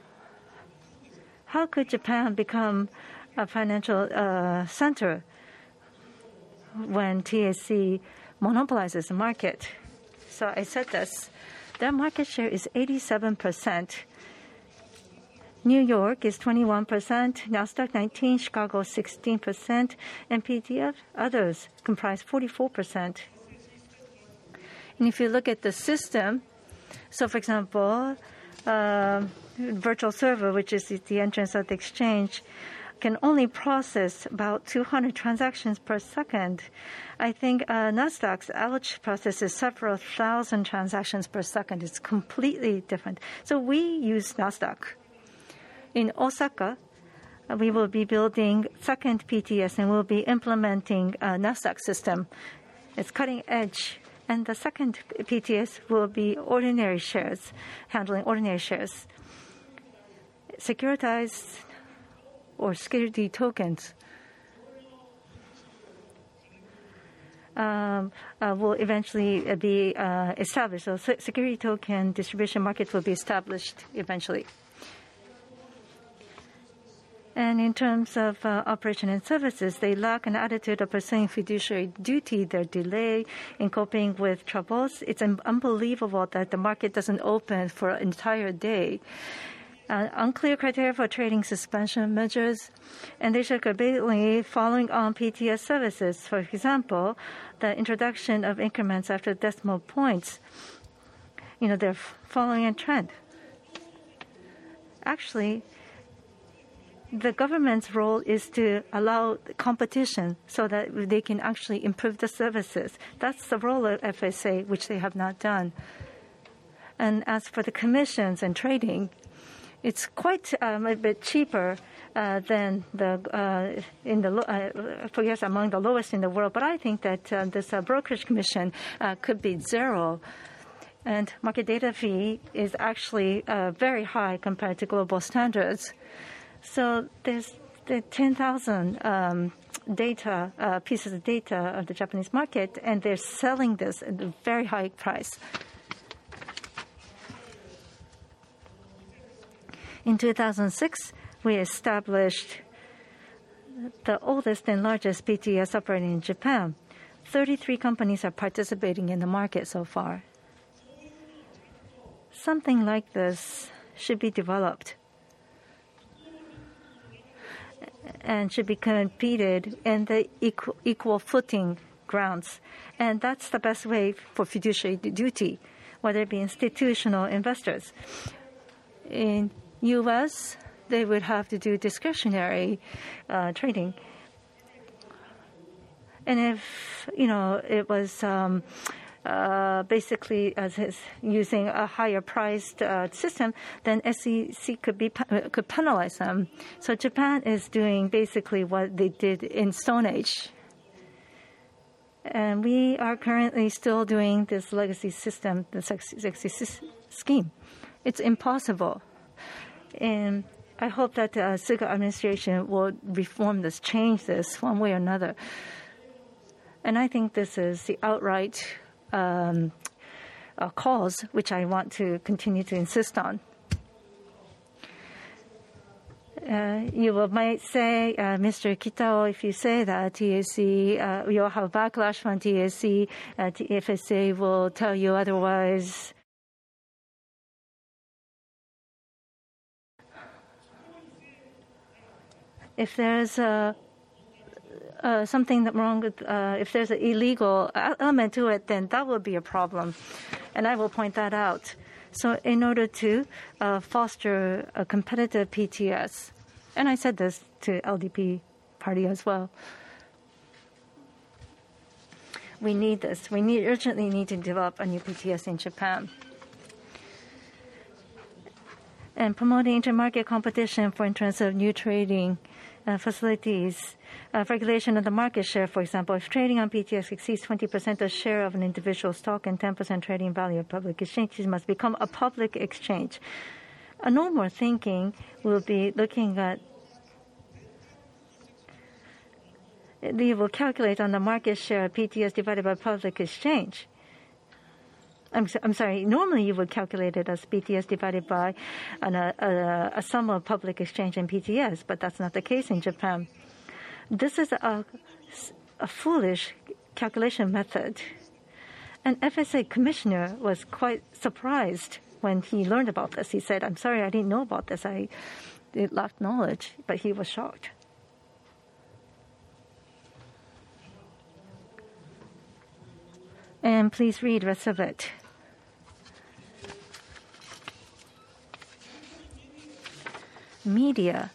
How could Japan become a financial uh, center when T S C monopolizes the market? So I said this. Their market share is eighty-seven percent. New York is twenty-one percent, Nasdaq nineteen, Chicago sixteen percent, and P T F others comprise forty-four percent. And if you look at the system, so for example, uh, virtual server, which is the entrance of the exchange, can only process about two hundred transactions per second. I think uh, Nasdaq's average processes several thousand transactions per second. It's completely different. So we use Nasdaq. In Osaka, uh, we will be building second P T S and we'll be implementing a Nasdaq system. It's cutting edge. And the second P T S will be ordinary shares, handling ordinary shares. Securitized or security tokens um, uh, will eventually be uh, established. So security token distribution market will be established eventually. And in terms of uh, operation and services, they lack an attitude of pursuing fiduciary duty. Their delay in coping with troubles. It's un- unbelievable that the market doesn't open for an entire day. Uh, unclear criteria for trading suspension measures, and they should completely following on P T S services. For example, the introduction of increments after decimal points. You know, they're following a trend. Actually, the government's role is to allow competition so that they can actually improve the services. That's the role of F S A, which they have not done. And as for the commissions and trading, it's quite um, a bit cheaper uh, than the uh, in the uh, I guess among the lowest in the world. But I think that uh, this uh, brokerage commission uh, could be zero. And market data fee is actually uh, very high compared to global standards. So there's the ten thousand um, data uh, pieces of data of the Japanese market, and they're selling this at a very high price. In two thousand six, we established the oldest and largest P T S operating in Japan. thirty-three companies are participating in the market so far. Something like this should be developed and should be competed in the equal, equal footing grounds. And that's the best way for fiduciary duty, whether it be institutional investors. In U S, they would have to do discretionary uh, trading. And if, you know, it was um, uh, basically as his using a higher priced uh, system, then S E C could be could penalize them. So Japan is doing basically what they did in Stone Age. And we are currently still doing this legacy system, the legacy scheme. It's impossible. And I hope that the uh, Suga administration will reform this, change this one way or another. And I think this is the outright um, uh, cause which I want to continue to insist on. Uh, you will, might say, uh, Mister Kitao, if you say that T S C, uh, you'll have backlash from T S C, uh, F S A will tell you otherwise. If there's a Uh, something that wrong with, uh, if there's an illegal element to it, then that will be a problem. And I will point that out. So in order to uh, foster a competitive P T S, and I said this to L D P party as well, we need this. We need urgently need to develop a new P T S in Japan. And promoting intermarket competition for entrance of new trading Uh, facilities, uh, regulation of the market share, for example, if trading on P T S exceeds twenty percent of share of an individual stock and ten percent trading value of public exchanges must become a public exchange. A normal thinking will be looking at, they will calculate on the market share of P T S divided by public exchange. I'm, I'm sorry, normally you would calculate it as P T S divided by an, a, a, a sum of public exchange and P T S, but that's not the case in Japan. This is a, a foolish calculation method. And F S A commissioner was quite surprised when he learned about this. He said, I'm sorry, I didn't know about this. I it lacked knowledge, but he was shocked. And please read the rest of it. Media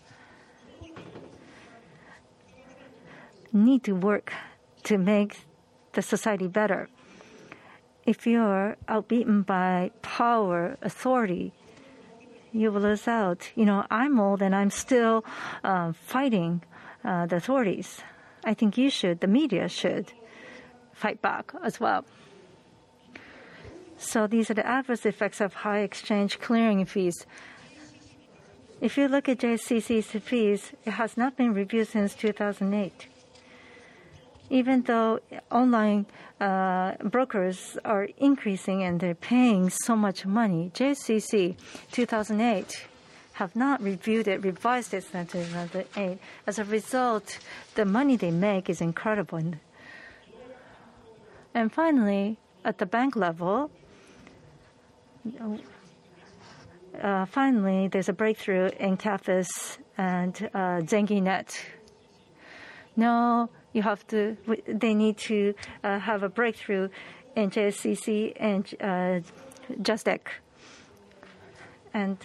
need to work to make the society better. If you're outbeaten by power, authority, you will lose out. You know, I'm old and I'm still uh, fighting uh, the authorities. I think you should, the media should, fight back as well. So these are the adverse effects of high exchange clearing fees. If you look at J C C's fees, it has not been reviewed since two thousand eight. Even though online uh, brokers are increasing and they're paying so much money, J C C two thousand eight, have not reviewed it, revised it since two thousand eight. As a result, the money they make is incredible. And finally, at the bank level, uh, finally, there's a breakthrough in C A F I S and uh, Zengi-net. Now you have to. They need to uh, have a breakthrough in J S C C and uh, JASDEC. And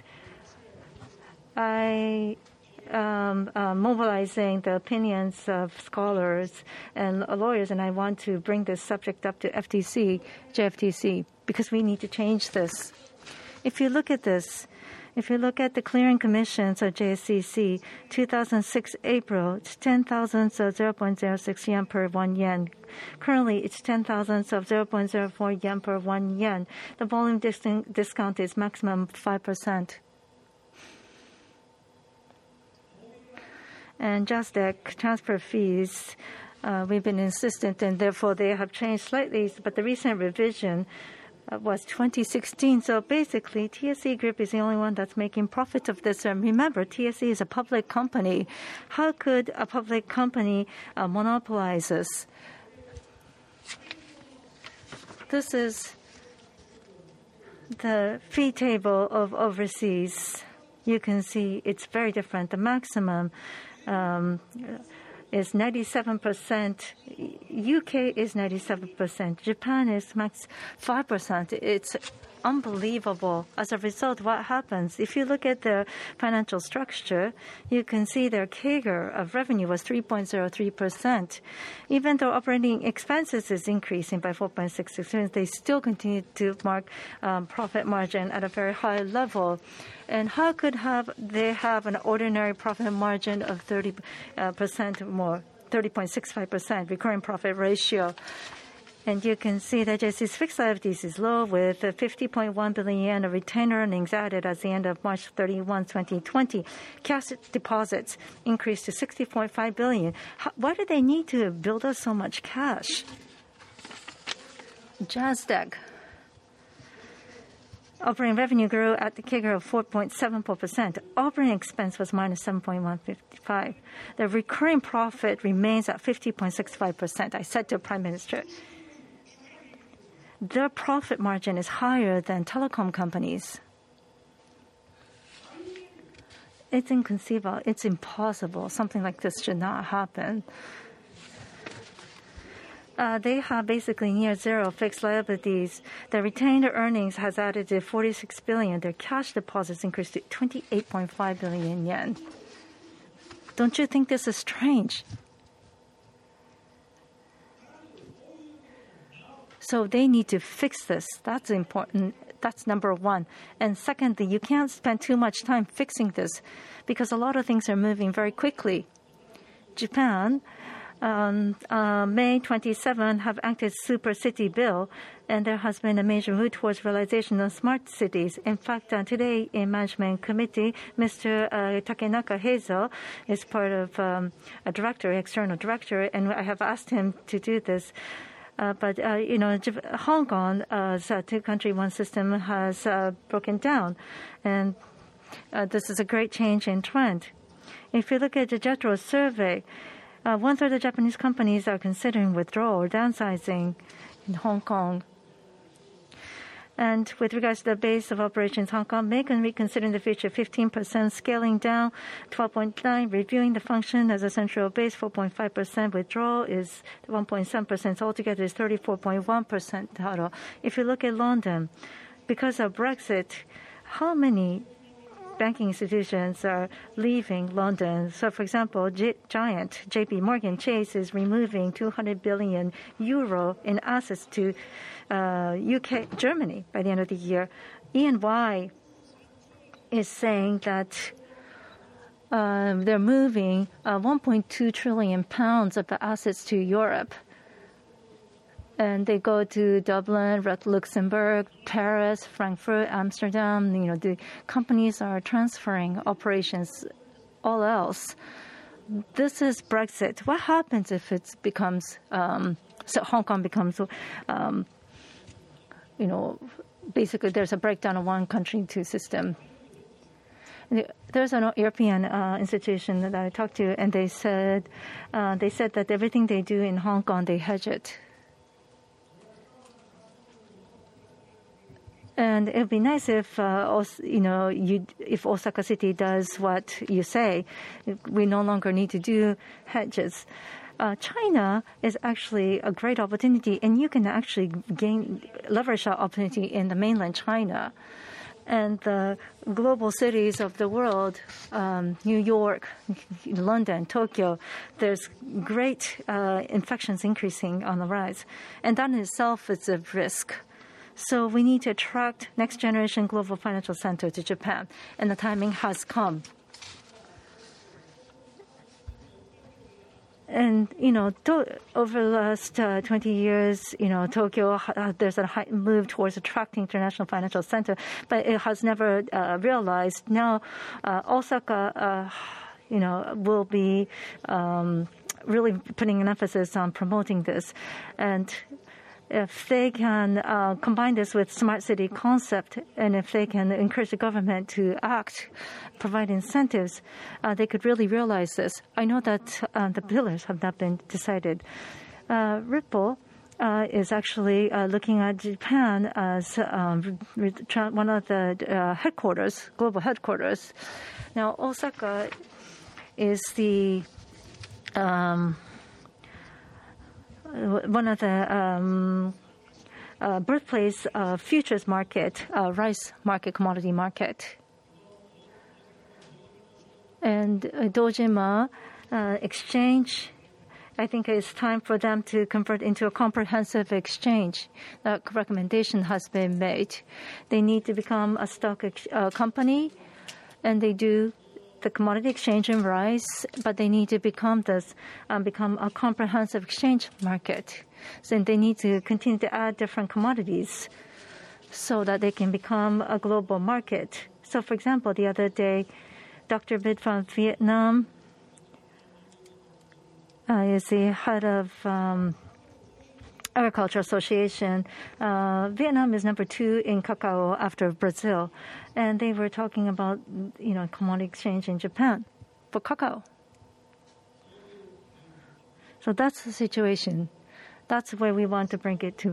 I am uh, mobilizing the opinions of scholars and lawyers, and I want to bring this subject up to F T C, J F T C, because we need to change this. If you look at this, if you look at the clearing commissions of J S C C, two thousand six April, it's ten thousandths of zero point zero six yen per one yen. Currently, it's ten thousandths of zero point zero four yen per one yen. The volume dis- discount is maximum five percent. And JASDEC transfer fees, uh, we've been insistent, and therefore they have changed slightly, but the recent revision was twenty sixteen. So basically, T S E Group is the only one that's making profit of this. And remember, T S E is a public company. How could a public company uh, monopolize this? This is the fee table of overseas. You can see it's very different. The maximum um, is ninety-seven percent. U K is ninety-seven percent. Japan is max five percent. It's unbelievable. As a result, what happens? If you look at the financial structure, you can see their C A G R of revenue was three point zero three percent. Even though operating expenses is increasing by four point six six percent, they still continue to mark um, profit margin at a very high level. And how could have they have an ordinary profit margin of thirty percent more, thirty point six five percent recurring profit ratio? And you can see that J S C's fixed liabilities is low, with fifty point one billion yen of retained earnings added at the end of March thirty-first, twenty twenty. Cash deposits increased to sixty point five billion. How, why do they need to build up so much cash? JASDEC. Operating revenue grew at the C A G R of four point seven four percent. Operating expense was minus seven point one five five. The recurring profit remains at fifty point six five percent. I said to the Prime Minister, their profit margin is higher than telecom companies. It's inconceivable. It's impossible. Something like this should not happen. Uh, they have basically near zero fixed liabilities. Their retained earnings has added to forty-six billion. Their cash deposits increased to twenty-eight point five billion yen. Don't you think this is strange? So they need to fix this. That's important. That's number one. And secondly, you can't spend too much time fixing this because a lot of things are moving very quickly. Japan, Um, uh, May twenty-seventh, have acted Super City Bill, and there has been a major move towards realization of smart cities. In fact, uh, today in Management Committee, Mister Uh, Takenaka Heizo is part of um, a director, external director, and I have asked him to do this. Uh, but, uh, you know, Hong Kong's uh, two-country, one system has uh, broken down, and uh, this is a great change in trend. If you look at the JETRO survey, Uh, one-third of Japanese companies are considering withdrawal or downsizing in Hong Kong. And with regards to the base of operations, Hong Kong may reconsider in the future fifteen percent, scaling down twelve point nine, reviewing the function as a central base four point five percent, withdrawal is one point seven percent, so altogether is thirty-four point one percent total. If you look at London, because of Brexit, how many banking institutions are leaving London? So, for example, G- Giant J P Morgan Chase is removing two hundred billion euro in assets to uh, U K, Germany by the end of the year. E and Y is saying that um, they're moving uh, one point two trillion pounds of the assets to Europe. And they go to Dublin, Luxembourg, Paris, Frankfurt, Amsterdam. You know, the companies are transferring operations all else. This is Brexit. What happens if it becomes, um, so Hong Kong becomes, um, you know, basically there's a breakdown of one country, two system. There's an European uh, institution that I talked to, and they said uh, they said that everything they do in Hong Kong, they hedge it. And it would be nice if, uh, you know, you, if Osaka City does what you say. We no longer need to do hedges. Uh, China is actually a great opportunity, and you can actually gain leverage that opportunity in the mainland China. And the global cities of the world, um, New York, London, Tokyo, there's great uh, infections increasing on the rise. And that in itself is a risk. So we need to attract next generation global financial center to Japan, and the timing has come. And, you know, to, over the last uh, twenty years, you know, Tokyo, uh, there's a high move towards attracting international financial center, but it has never uh, realized. Now, uh, Osaka, uh, you know, will be um, really putting an emphasis on promoting this. And if they can uh, combine this with smart city concept, and if they can encourage the government to act, provide incentives, uh, they could really realize this. I know that uh, the pillars have not been decided. Uh, Ripple uh, is actually uh, looking at Japan as um, one of the uh, headquarters, global headquarters. Now, Osaka is the um, one of the um, uh, birthplace of futures market, uh, rice market, commodity market. And uh, Dojima uh, exchange, I think it's time for them to convert into a comprehensive exchange. That recommendation has been made. They need to become a stock ex- uh, company, and they do the commodity exchange in rice, but they need to become this, um, become a comprehensive exchange market. So they need to continue to add different commodities so that they can become a global market. So, for example, the other day, Doctor Bid from Vietnam uh, is the head of um, Agriculture Association. Uh, Vietnam is number two in cacao after Brazil, and they were talking about, you know, commodity exchange in Japan for cacao. So that's the situation. That's where we want to bring it to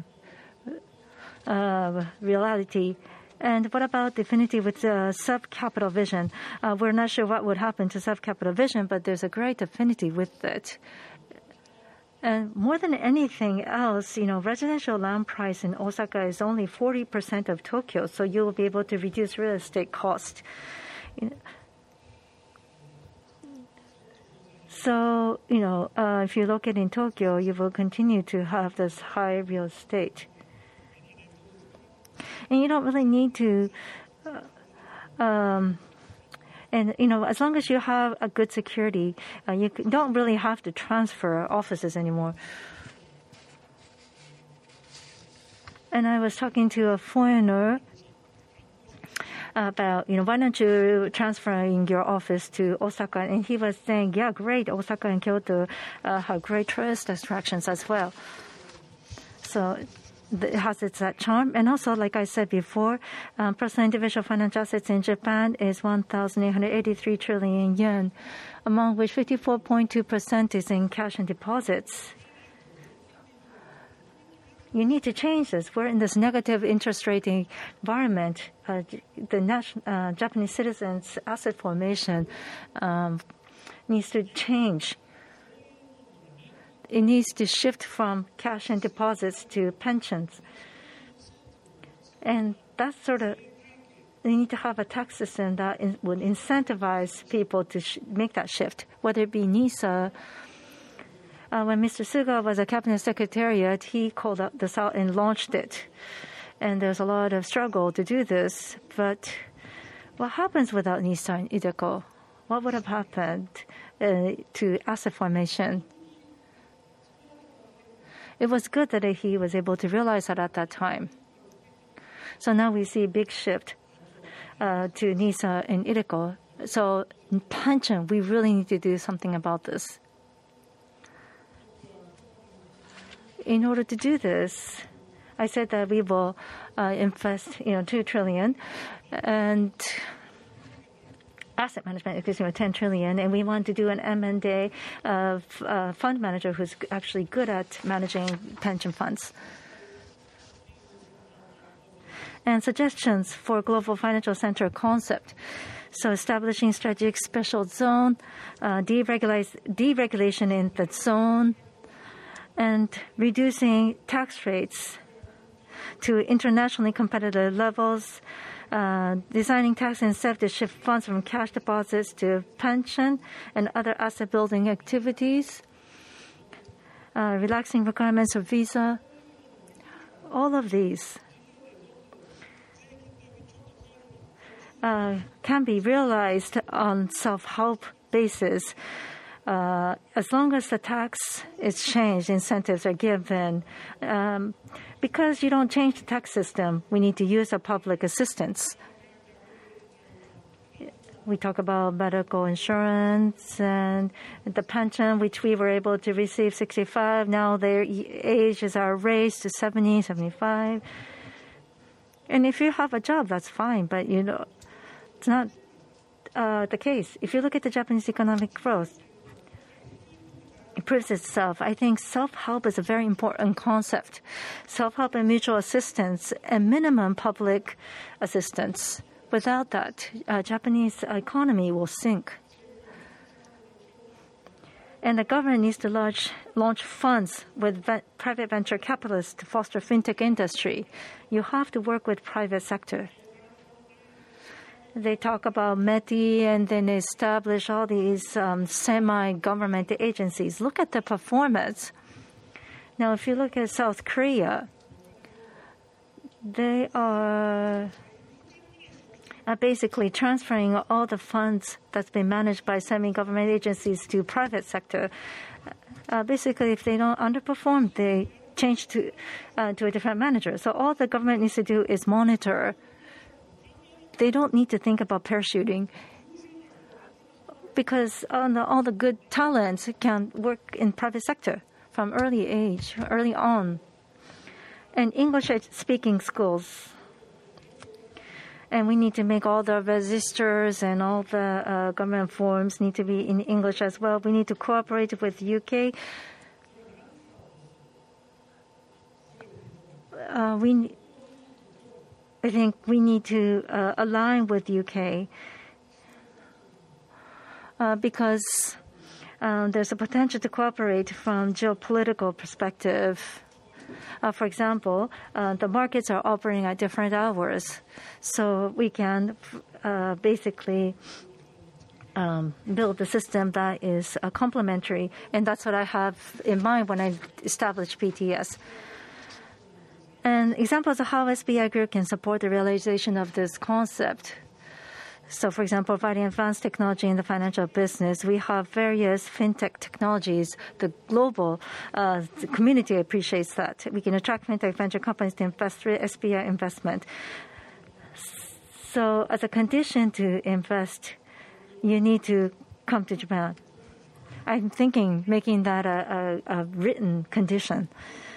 uh, reality. And what about Definity with uh, sub-capital vision? Uh, we're not sure what would happen to sub-capital vision, but there's a great affinity with it. And more than anything else, you know, residential land price in Osaka is only forty percent of Tokyo, so you will be able to reduce real estate cost. You know, so, you know, uh, if you look at in Tokyo, you will continue to have this high real estate. And you don't really need to, uh, um, and, you know, as long as you have a good security, uh, you don't really have to transfer offices anymore. And I was talking to a foreigner about, you know, why don't you transferring your office to Osaka? And he was saying, yeah, great, Osaka and Kyoto uh, have great tourist attractions as well. So it has its uh, charm. And also, like I said before, um, personal individual financial assets in Japan is one thousand eight hundred eighty-three trillion yen, among which fifty-four point two percent is in cash and deposits. You need to change this. We're in this negative interest rate environment. Uh, the nation, uh, Japanese citizens' asset formation um, needs to change. It needs to shift from cash and deposits to pensions. And that's sort of, we need to have a tax system that in, would incentivize people to sh- make that shift, whether it be NISA. Uh, when Mister Suga was a cabinet secretariat, he called up this out and launched it. And there's a lot of struggle to do this. But what happens without NISA and iDeCo? What would have happened uh, to asset formation? It was good that he was able to realize that at that time. So now we see a big shift uh, to NISA and iDeCo. So in pension, we really need to do something about this. In order to do this, I said that we will uh, invest, you know, two trillion, and asset management, excuse me, ten trillion, and we want to do an M and A of uh, fund manager who's actually good at managing pension funds. And suggestions for global financial center concept. So establishing strategic special zone, uh, deregulation in the zone, and reducing tax rates to internationally competitive levels, uh, designing tax incentives to shift funds from cash deposits to pension and other asset building activities, uh, relaxing requirements of visa. All of these Uh, can be realized on self-help basis uh, as long as the tax is changed, incentives are given. Um, because you don't change the tax system, we need to use a public assistance. We talk about medical insurance and the pension, which we were able to receive sixty-five. Now their ages are raised to seventy, seventy-five. And if you have a job, that's fine, but you know, it's not uh, the case. If you look at the Japanese economic growth, it proves itself. I think self-help is a very important concept. Self-help and mutual assistance and minimum public assistance. Without that, uh, Japanese economy will sink. And the government needs to launch, launch funds with ve- private venture capitalists to foster fintech industry. You have to work with private sector. They talk about METI and then establish all these um, semi-government agencies. Look at the performance. Now, if you look at South Korea, they are uh, basically transferring all the funds that's been managed by semi-government agencies to private sector. Uh, basically, if they don't underperform, they change to uh, to a different manager. So all the government needs to do is monitor. They don't need to think about parachuting because all the, all the good talents can work in private sector from early age, early on. And English-speaking schools. And we need to make all the registers and all the uh, government forms need to be in English as well. We need to cooperate with U K. Uh, we. I think we need to uh, align with U K uh, because um, there's a potential to cooperate from geopolitical perspective. Uh, for example, uh, the markets are operating at different hours, so we can uh, basically um, build a system that is uh, complementary, and that's what I have in mind when I established P T S. And examples of how S B I Group can support the realization of this concept. So, for example, providing advanced technology in the financial business, we have various fintech technologies. The global uh, the community appreciates that. We can attract fintech venture companies to invest through S B I investment. So, as a condition to invest, you need to come to Japan. I'm thinking making that a, a, a written condition.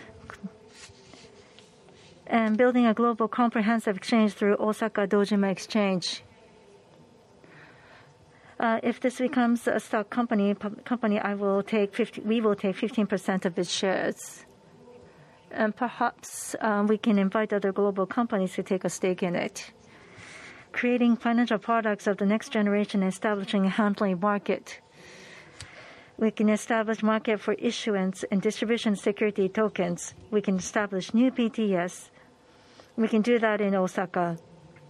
And building a global comprehensive exchange through Osaka Dojima Exchange. Uh, if this becomes a stock company, company, I will take fifty, we will take fifteen percent of its shares. And perhaps um, we can invite other global companies to take a stake in it. Creating financial products of the next generation and establishing a handling market. We can establish market for issuance and distribution security tokens. We can establish new P T S. We can do that in Osaka.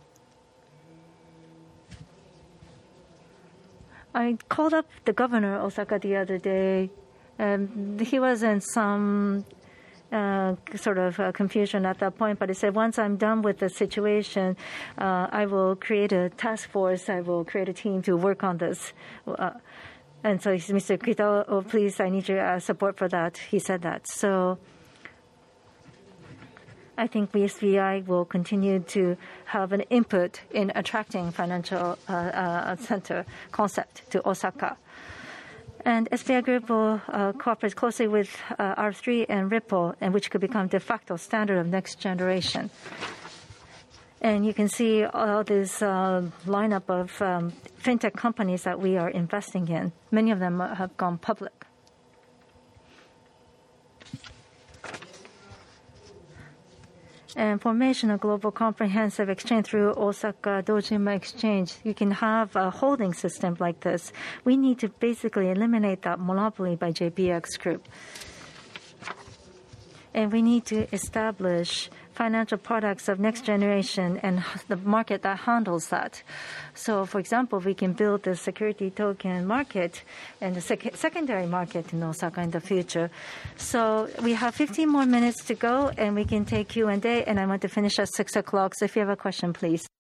I called up the governor of Osaka the other day, and he was in some uh, sort of uh, confusion at that point, but he said, once I'm done with the situation, uh, I will create a task force, I will create a team to work on this. Uh, and so he said, Mister Kita, oh, please, I need your uh, support for that. He said that. So I think S B I will continue to have an input in attracting financial uh, uh, center concept to Osaka. And S B I Group will uh, cooperate closely with uh, R three and Ripple, and which could become de facto standard of next generation. And you can see all this uh, lineup of um, fintech companies that we are investing in. Many of them have gone public. And formation of global comprehensive exchange through Osaka Dojima Exchange. You can have a holding system like this. We need to basically eliminate that monopoly by J P X Group. And we need to establish financial products of next generation and the market that handles that. So, for example, we can build the security token market and the sec- secondary market in Osaka in the future. So we have fifteen more minutes to go, and we can take Q and A, and I want to finish at six o'clock. So if you have a question, please.